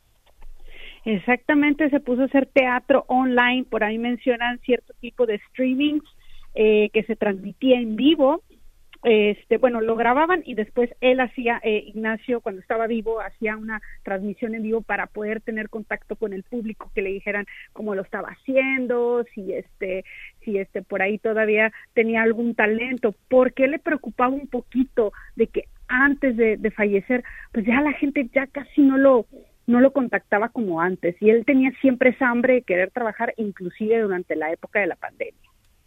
Exactamente, se puso a hacer teatro online, por ahí mencionan cierto tipo de streamings eh, que se transmitía en vivo. Este, bueno, lo grababan y después él hacía, eh, Ignacio, cuando estaba vivo, hacía una transmisión en vivo para poder tener contacto con el público, que le dijeran cómo lo estaba haciendo, si este, si este por ahí todavía tenía algún talento, porque le preocupaba un poquito de que antes de, de fallecer, pues ya la gente ya casi no lo no lo contactaba como antes, y él tenía siempre esa hambre de querer trabajar, inclusive durante la época de la pandemia.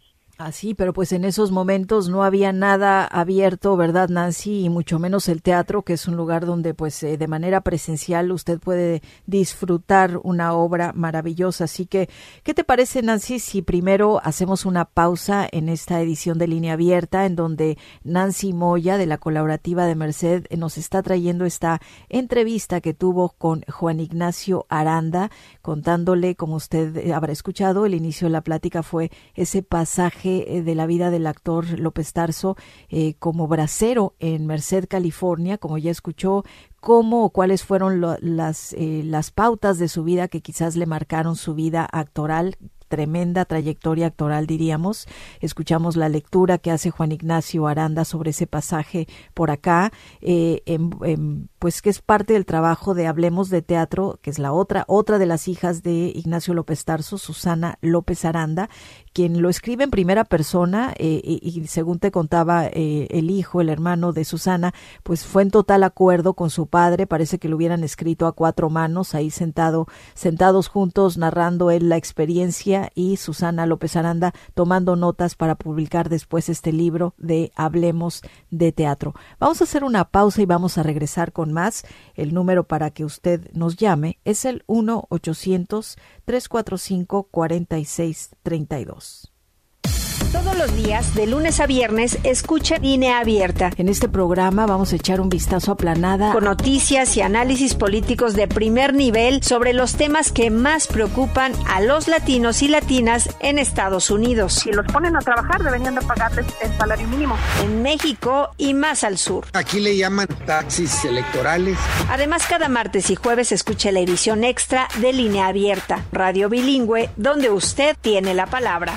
Así, pero pues en esos momentos no había nada abierto, ¿verdad, Nancy? Y mucho menos el teatro, que es un lugar donde pues eh, de manera presencial usted puede disfrutar una obra maravillosa. Así que, ¿qué te parece, Nancy, si primero hacemos una pausa en esta edición de Línea Abierta, en donde Nancy Moya, de la Colaborativa de Merced, nos está trayendo esta entrevista que tuvo con Juan Ignacio Aranda, contándole, como usted habrá escuchado, el inicio de la plática fue ese pasaje de la vida del actor López Tarso eh, como bracero en Merced, California, como ya escuchó, cómo o cuáles fueron lo, las, eh, las pautas de su vida que quizás le marcaron su vida actoral. Tremenda trayectoria actoral, diríamos. Escuchamos la lectura que hace Juan Ignacio Aranda sobre ese pasaje por acá, eh, en, en, pues que es parte del trabajo de Hablemos de Teatro, que es la otra, otra de las hijas de Ignacio López Tarso, Susana López Aranda, quien lo escribe en primera persona, eh, y, y según te contaba eh, el hijo, el hermano de Susana, pues fue en total acuerdo con su padre. Parece que lo hubieran escrito a cuatro manos, ahí sentado, sentados juntos, narrando él la experiencia, y Susana López Aranda tomando notas para publicar después este libro de Hablemos de Teatro. Vamos a hacer una pausa y vamos a regresar con más. El número para que usted nos llame es el uno ochocientos, tres cuatro cinco, cuarenta y seis treinta y dos. Todos los días, de lunes a viernes, escucha Línea Abierta. En este programa vamos a echar un vistazo aplanada con noticias y análisis políticos de primer nivel sobre los temas que más preocupan a los latinos y latinas en Estados Unidos. Si los ponen a trabajar, deberían de pagarles el salario mínimo. En México y más al sur. Aquí le llaman taxis electorales. Además, cada martes y jueves escucha la edición extra de Línea Abierta, radio bilingüe, donde usted tiene la palabra.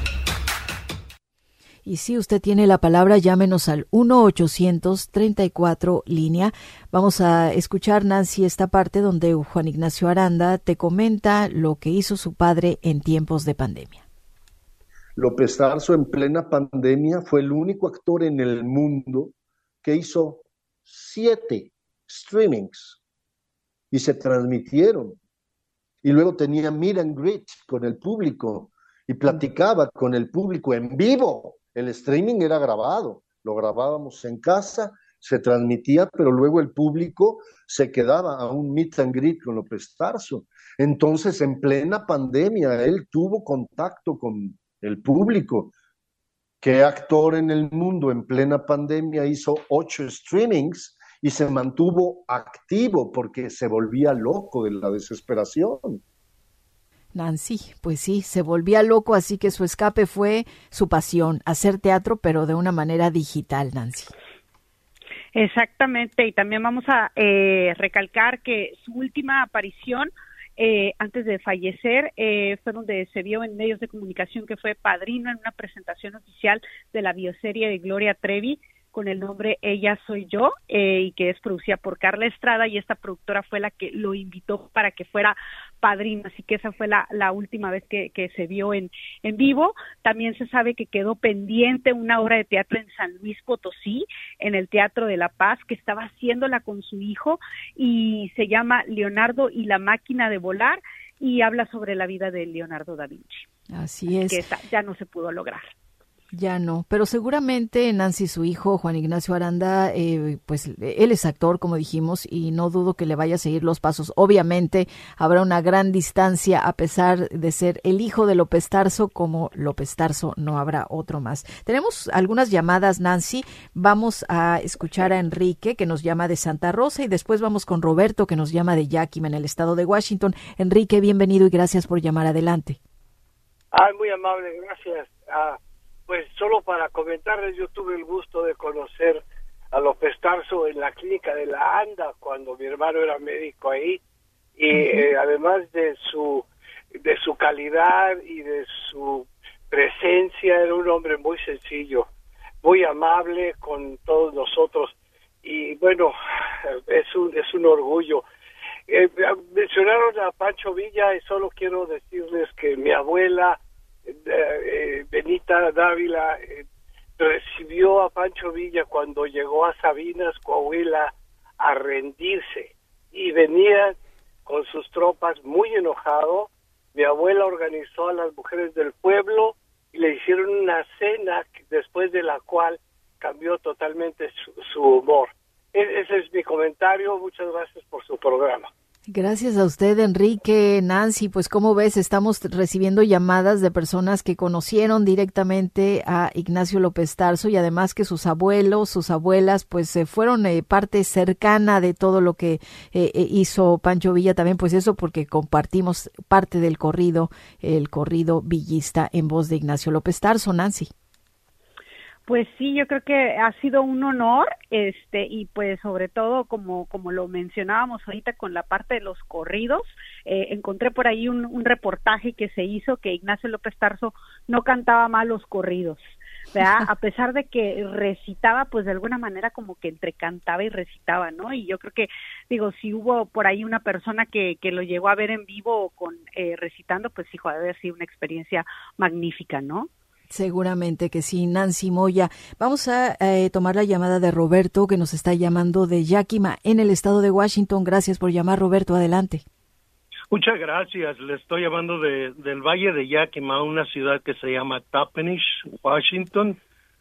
Y si usted tiene la palabra, llámenos al uno ochocientos treinta y cuatro línea. Vamos a escuchar, Nancy, esta parte donde Juan Ignacio Aranda te comenta lo que hizo su padre en tiempos de pandemia. López Tarso en plena pandemia fue el único actor en el mundo que hizo siete streamings y se transmitieron. Y luego tenía meet and greet con el público y platicaba con el público en vivo. El streaming era grabado, lo grabábamos en casa, se transmitía, pero luego el público se quedaba a un meet and greet con López Tarso. Entonces, en plena pandemia, él tuvo contacto con el público. ¿Qué actor en el mundo en plena pandemia hizo ocho streamings y se mantuvo activo porque se volvía loco de la desesperación? Nancy, pues sí, se volvía loco, así que su escape fue su pasión, hacer teatro, pero de una manera digital, Nancy. Exactamente, y también vamos a eh, recalcar que su última aparición eh, antes de fallecer eh, fue donde se vio en medios de comunicación que fue padrino en una presentación oficial de la bioserie de Gloria Trevi con el nombre Ella Soy Yo, eh, y que es producida por Carla Estrada, y esta productora fue la que lo invitó para que fuera padrino, así que esa fue la, la última vez que, que se vio en, en vivo. También se sabe que quedó pendiente una obra de teatro en San Luis Potosí, en el Teatro de la Paz, que estaba haciéndola con su hijo, y se llama Leonardo y la máquina de volar, y habla sobre la vida de Leonardo da Vinci. Así es. Que esa ya no se pudo lograr. Ya no, pero seguramente Nancy, su hijo, Juan Ignacio Aranda, eh, pues él es actor, como dijimos, y no dudo que le vaya a seguir los pasos. Obviamente habrá una gran distancia, a pesar de ser el hijo de López Tarso, como López Tarso no habrá otro más. Tenemos algunas llamadas, Nancy. Vamos a escuchar a Enrique, que nos llama de Santa Rosa, y después vamos con Roberto, que nos llama de Yakima, en el estado de Washington. Enrique, bienvenido y gracias por llamar. Adelante. Ay, muy amable, gracias. Ah, Pues solo para comentarles, yo tuve el gusto de conocer a López Tarso en la clínica de la ANDA cuando mi hermano era médico ahí, y eh, además de su de su calidad y de su presencia, era un hombre muy sencillo, muy amable con todos nosotros, y bueno, es un es un orgullo. Eh, mencionaron a Pancho Villa y solo quiero decirles que mi abuela Eh, Benita Dávila eh, recibió a Pancho Villa cuando llegó a Sabinas, Coahuila, a rendirse, y venía con sus tropas muy enojado. Mi abuela organizó a las mujeres del pueblo y le hicieron una cena después de la cual cambió totalmente su, su humor. E- ese es mi comentario. Muchas gracias por su programa. Gracias a usted, Enrique. Nancy, pues como ves, estamos recibiendo llamadas de personas que conocieron directamente a Ignacio López Tarso, y además que sus abuelos, sus abuelas, pues se eh, fueron eh, parte cercana de todo lo que eh, hizo Pancho Villa también, pues eso porque compartimos parte del corrido, el corrido villista en voz de Ignacio López Tarso. Nancy. Pues sí, yo creo que ha sido un honor, este, y pues sobre todo, como como lo mencionábamos ahorita con la parte de los corridos, eh, encontré por ahí un, un reportaje que se hizo que Ignacio López Tarso no cantaba mal los corridos, ¿verdad? A pesar de que recitaba, pues de alguna manera como que entre cantaba y recitaba, ¿no? Y yo creo que, digo, si hubo por ahí una persona que, que lo llegó a ver en vivo con eh, recitando, pues hijo, debe haber sido una experiencia magnífica, ¿no? Seguramente que sí, Nancy Moya. Vamos a eh, tomar la llamada de Roberto, que nos está llamando de Yakima, en el estado de Washington. Gracias por llamar, Roberto. Adelante. Muchas gracias. Le estoy llamando de, del Valle de Yakima, una ciudad que se llama Toppenish, Washington.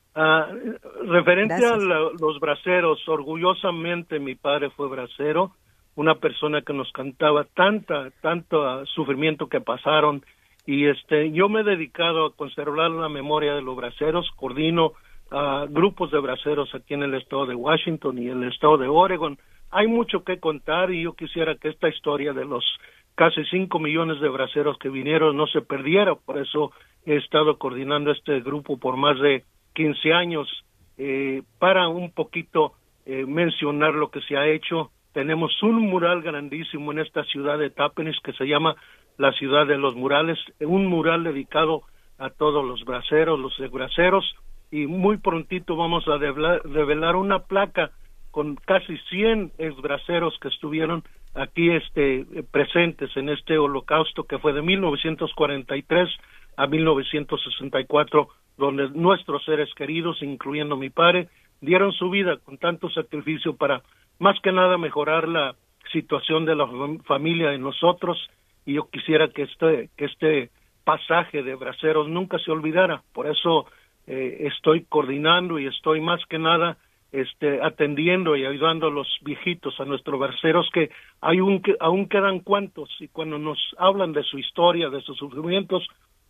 Uh, referente gracias. a la, los braceros, orgullosamente mi padre fue bracero, una persona que nos cantaba tanta, tanto uh, sufrimiento que pasaron. Y este, yo me he dedicado a conservar la memoria de los braceros, coordino uh, grupos de braceros aquí en el estado de Washington y el estado de Oregon. Hay mucho que contar y yo quisiera que esta historia de los casi cinco millones de braceros que vinieron no se perdiera. Por eso he estado coordinando este grupo por más de quince años eh, para un poquito eh, mencionar lo que se ha hecho. Tenemos un mural grandísimo en esta ciudad de Toppenish que se llama la ciudad de los murales, un mural dedicado a todos los braceros, los braceros, y muy prontito vamos a develar, revelar una placa con casi cien exbraceros que estuvieron aquí este presentes en este holocausto que fue de mil novecientos cuarenta y tres a mil novecientos sesenta y cuatro, donde nuestros seres queridos, incluyendo mi padre, dieron su vida con tanto sacrificio para más que nada mejorar la situación de la familia de nosotros. Y yo quisiera que este que este pasaje de braceros nunca se olvidara. Por eso eh, estoy coordinando y estoy más que nada este atendiendo y ayudando a los viejitos, a nuestros braceros que aún, aún quedan cuantos, y cuando nos hablan de su historia, de sus sufrimientos,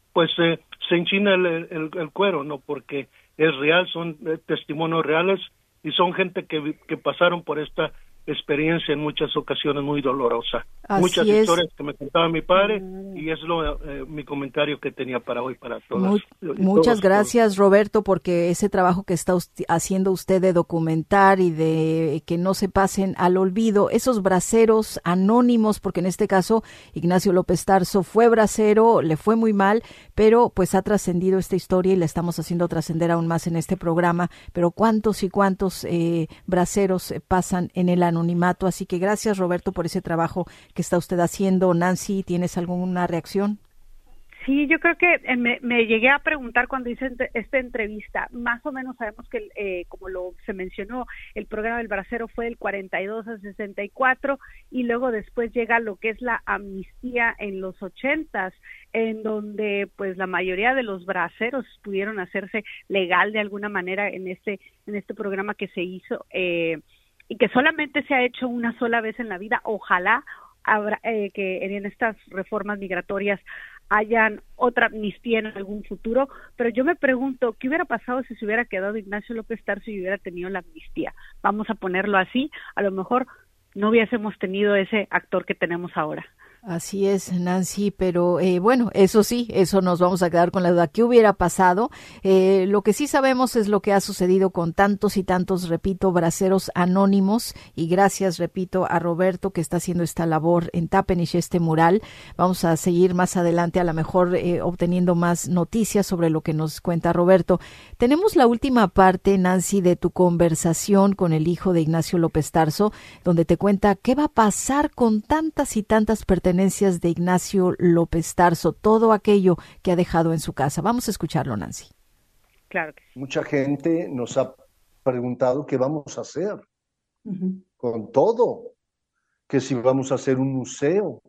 pues eh, se enchina el, el, el cuero, ¿no? Porque es real, son eh, testimonios reales y son gente que, que pasaron por esta experiencia en muchas ocasiones muy dolorosa. Así Muchas es. historias que me contaba mi padre y es lo eh, mi comentario que tenía para hoy, para todos. Muy, muchas gracias, Roberto, porque ese trabajo que está usted, haciendo usted de documentar y de que no se pasen al olvido, esos braceros anónimos, porque en este caso Ignacio López Tarso fue bracero, le fue muy mal, pero pues ha trascendido esta historia y la estamos haciendo trascender aún más en este programa, pero cuántos y cuántos eh, braceros pasan en el anonimato, así que gracias, Roberto, por ese trabajo que está usted haciendo. Nancy, ¿tienes alguna reacción? Sí, yo creo que eh, me, me llegué a preguntar cuando hice ent- esta entrevista, más o menos sabemos que, eh, como lo se mencionó, el programa del bracero fue del cuarenta y dos al sesenta y cuatro y luego después llega lo que es la amnistía en los ochentas, en donde pues la mayoría de los braceros pudieron hacerse legal de alguna manera en este, en este programa que se hizo, eh, y que solamente se ha hecho una sola vez en la vida. Ojalá habrá, eh, que en estas reformas migratorias hayan otra amnistía en algún futuro, pero yo me pregunto, ¿qué hubiera pasado si se hubiera quedado Ignacio López Tarso y hubiera tenido la amnistía? Vamos a ponerlo así, a lo mejor no hubiésemos tenido ese actor que tenemos ahora. Así es, Nancy, pero eh, bueno, eso sí, eso nos vamos a quedar con la duda. ¿Qué hubiera pasado? Eh, lo que sí sabemos es lo que ha sucedido con tantos y tantos, repito, braceros anónimos, y gracias, repito, a Roberto que está haciendo esta labor en Tapenich, este mural. Vamos a seguir más adelante, a lo mejor eh, obteniendo más noticias sobre lo que nos cuenta Roberto. Tenemos la última parte, Nancy, de tu conversación con el hijo de Ignacio López Tarso, donde te cuenta qué va a pasar con tantas y tantas pertenencias de Ignacio López Tarso, todo aquello que ha dejado en su casa. Vamos a escucharlo, Nancy. Claro que sí. Mucha gente nos ha preguntado qué vamos a hacer uh-huh. con todo, que si vamos a hacer un museo,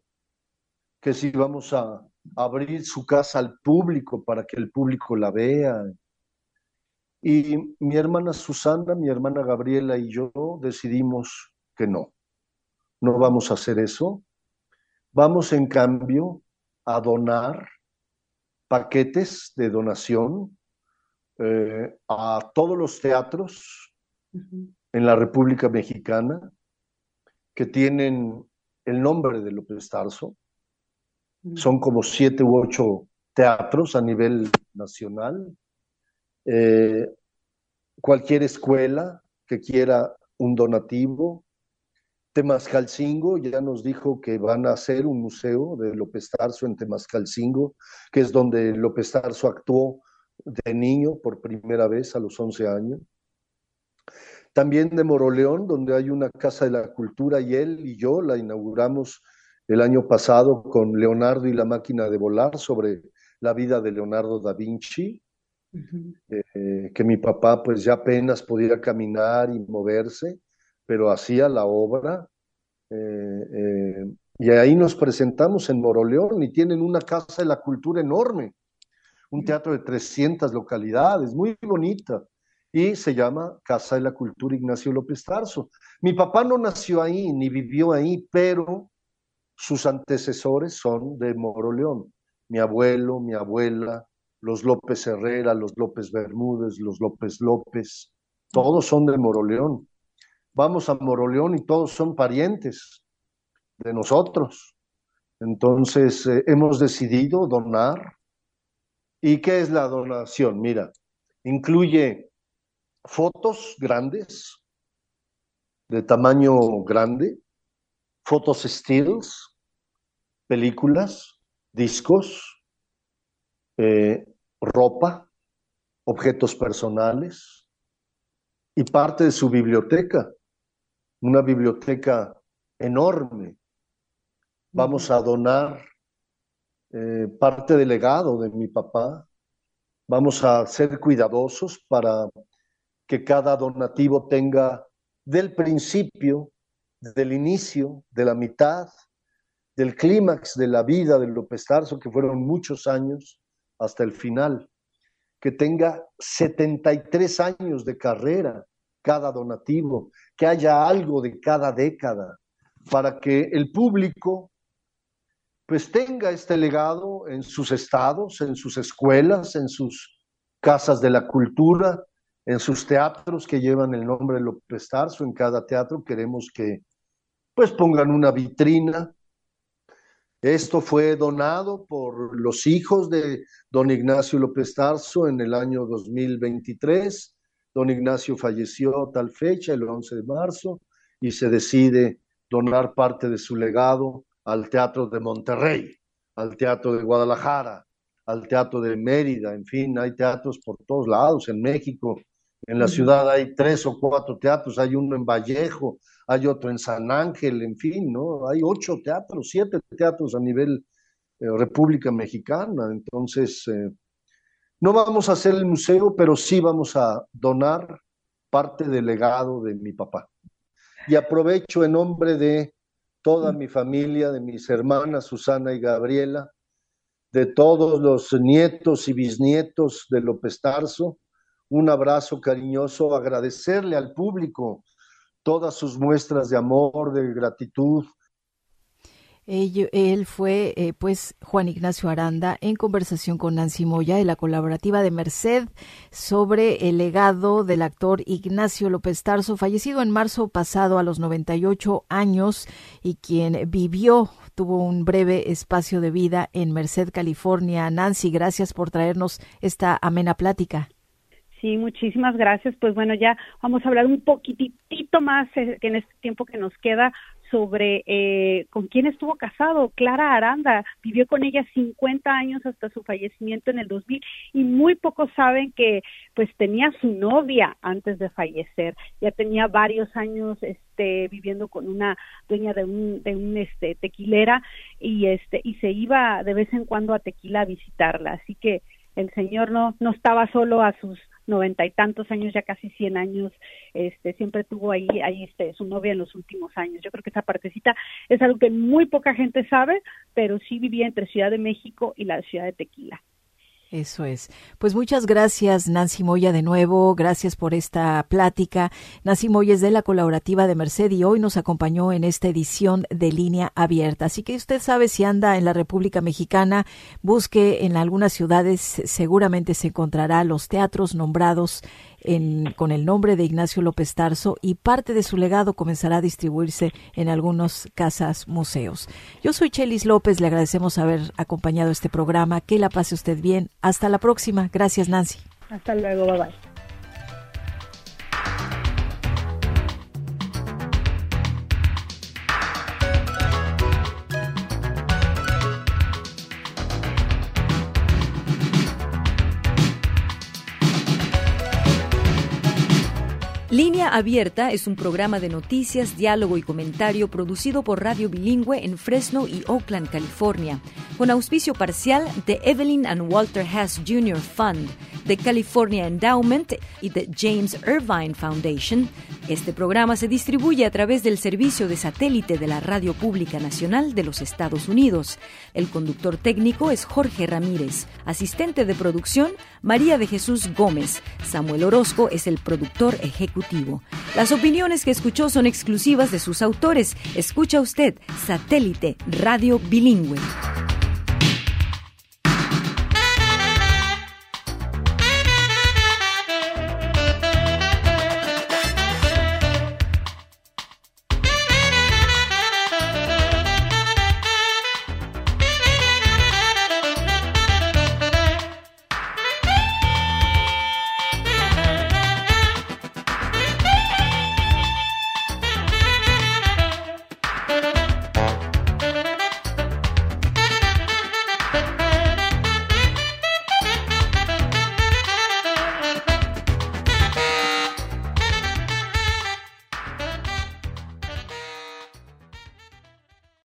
que si vamos a abrir su casa al público para que el público la vea. Y mi hermana Susana, mi hermana Gabriela y yo decidimos que no, no vamos a hacer eso. Vamos, en cambio, a donar paquetes de donación eh, a todos los teatros uh-huh. en la República Mexicana que tienen el nombre de López Tarso. Uh-huh. Son como siete u ocho teatros a nivel nacional. Eh, cualquier escuela que quiera un donativo. Temascalcingo ya nos dijo que van a hacer un museo de López Tarso en Temascalcingo, que es donde López Tarso actuó de niño por primera vez a los once años. También de Moroleón, donde hay una Casa de la Cultura, y él y yo la inauguramos el año pasado con Leonardo y la máquina de volar, sobre la vida de Leonardo da Vinci, uh-huh. eh, que mi papá pues ya apenas podía caminar y moverse, pero hacía la obra, eh, eh, y ahí nos presentamos en Moroleón, y tienen una Casa de la Cultura enorme, un teatro de trescientas localidades, muy bonita, y se llama Casa de la Cultura Ignacio López Tarso. Mi papá no nació ahí, ni vivió ahí, pero sus antecesores son de Moroleón, mi abuelo, mi abuela, los López Herrera, los López Bermúdez, los López López, todos son de Moroleón. Vamos a Moroleón y todos son parientes de nosotros. Entonces, eh, hemos decidido donar. ¿Y qué es la donación? Mira, incluye fotos grandes, de tamaño grande, fotos stills, películas, discos, eh, ropa, objetos personales y parte de su biblioteca. Una biblioteca enorme. Vamos a donar eh, parte del legado de mi papá. Vamos a ser cuidadosos para que cada donativo tenga del principio, del inicio, de la mitad, del clímax de la vida de López Tarso, que fueron muchos años, hasta el final. Que tenga setenta y tres años de carrera cada donativo, que haya algo de cada década, para que el público pues tenga este legado en sus estados, en sus escuelas, en sus casas de la cultura, en sus teatros que llevan el nombre de López Tarso. En cada teatro queremos que pues pongan una vitrina. Esto fue donado por los hijos de don Ignacio López Tarso en el año dos mil veintitrés. Don Ignacio falleció tal fecha, el once de marzo, y se decide donar parte de su legado al Teatro de Monterrey, al Teatro de Guadalajara, al Teatro de Mérida. En fin, hay teatros por todos lados en México. En la ciudad hay tres o cuatro teatros, hay uno en Vallejo, hay otro en San Ángel, en fin, ¿no? Hay ocho teatros, siete teatros a nivel eh, República Mexicana. Entonces, eh, no vamos a hacer el museo, pero sí vamos a donar parte del legado de mi papá. Y aprovecho en nombre de toda mi familia, de mis hermanas Susana y Gabriela, de todos los nietos y bisnietos de López Tarso, un abrazo cariñoso, agradecerle al público todas sus muestras de amor, de gratitud. Él, él fue, eh, pues, Juan Ignacio Aranda, en conversación con Nancy Moya de la Colaborativa de Merced sobre el legado del actor Ignacio López Tarso, fallecido en marzo pasado a los noventa y ocho años y quien vivió, tuvo un breve espacio de vida en Merced, California. Nancy, gracias por traernos esta amena plática. Sí, muchísimas gracias. Pues bueno, ya vamos a hablar un poquitito más eh, en este tiempo que nos queda sobre eh, con quién estuvo casado. Clara Aranda vivió con ella cincuenta años hasta su fallecimiento en el dos mil, y muy pocos saben que pues tenía su novia antes de fallecer. Ya tenía varios años este viviendo con una dueña de un de un este tequilera, y este y se iba de vez en cuando a Tequila a visitarla. Así que el señor no no estaba solo a sus noventa y tantos años, ya casi cien años, este, siempre tuvo ahí, ahí este, su novia en los últimos años. Yo creo que esa partecita es algo que muy poca gente sabe, pero sí vivía entre Ciudad de México y la ciudad de Tequila. Eso es. Pues muchas gracias, Nancy Moya, de nuevo. Gracias por esta plática. Nancy Moya es de la Colaborativa de Merced y hoy nos acompañó en esta edición de Línea Abierta. Así que usted sabe, si anda en la República Mexicana, busque en algunas ciudades, seguramente se encontrará los teatros nombrados en, con el nombre de Ignacio López Tarso, y parte de su legado comenzará a distribuirse en algunas casas museos. Yo soy Chelis López, le agradecemos haber acompañado este programa. Que la pase usted bien. Hasta la próxima. Gracias, Nancy. Hasta luego. Bye bye. Línea Abierta es un programa de noticias, diálogo y comentario producido por Radio Bilingüe en Fresno y Oakland, California, con auspicio parcial de Evelyn and Walter Hess junior Fund, de California Endowment y de James Irvine Foundation. Este programa se distribuye a través del servicio de satélite de la Radio Pública Nacional de los Estados Unidos. El conductor técnico es Jorge Ramírez. Asistente de producción, María de Jesús Gómez. Samuel Orozco es el productor ejecutivo. Las opiniones que escuchó son exclusivas de sus autores. Escucha usted Satélite Radio Bilingüe.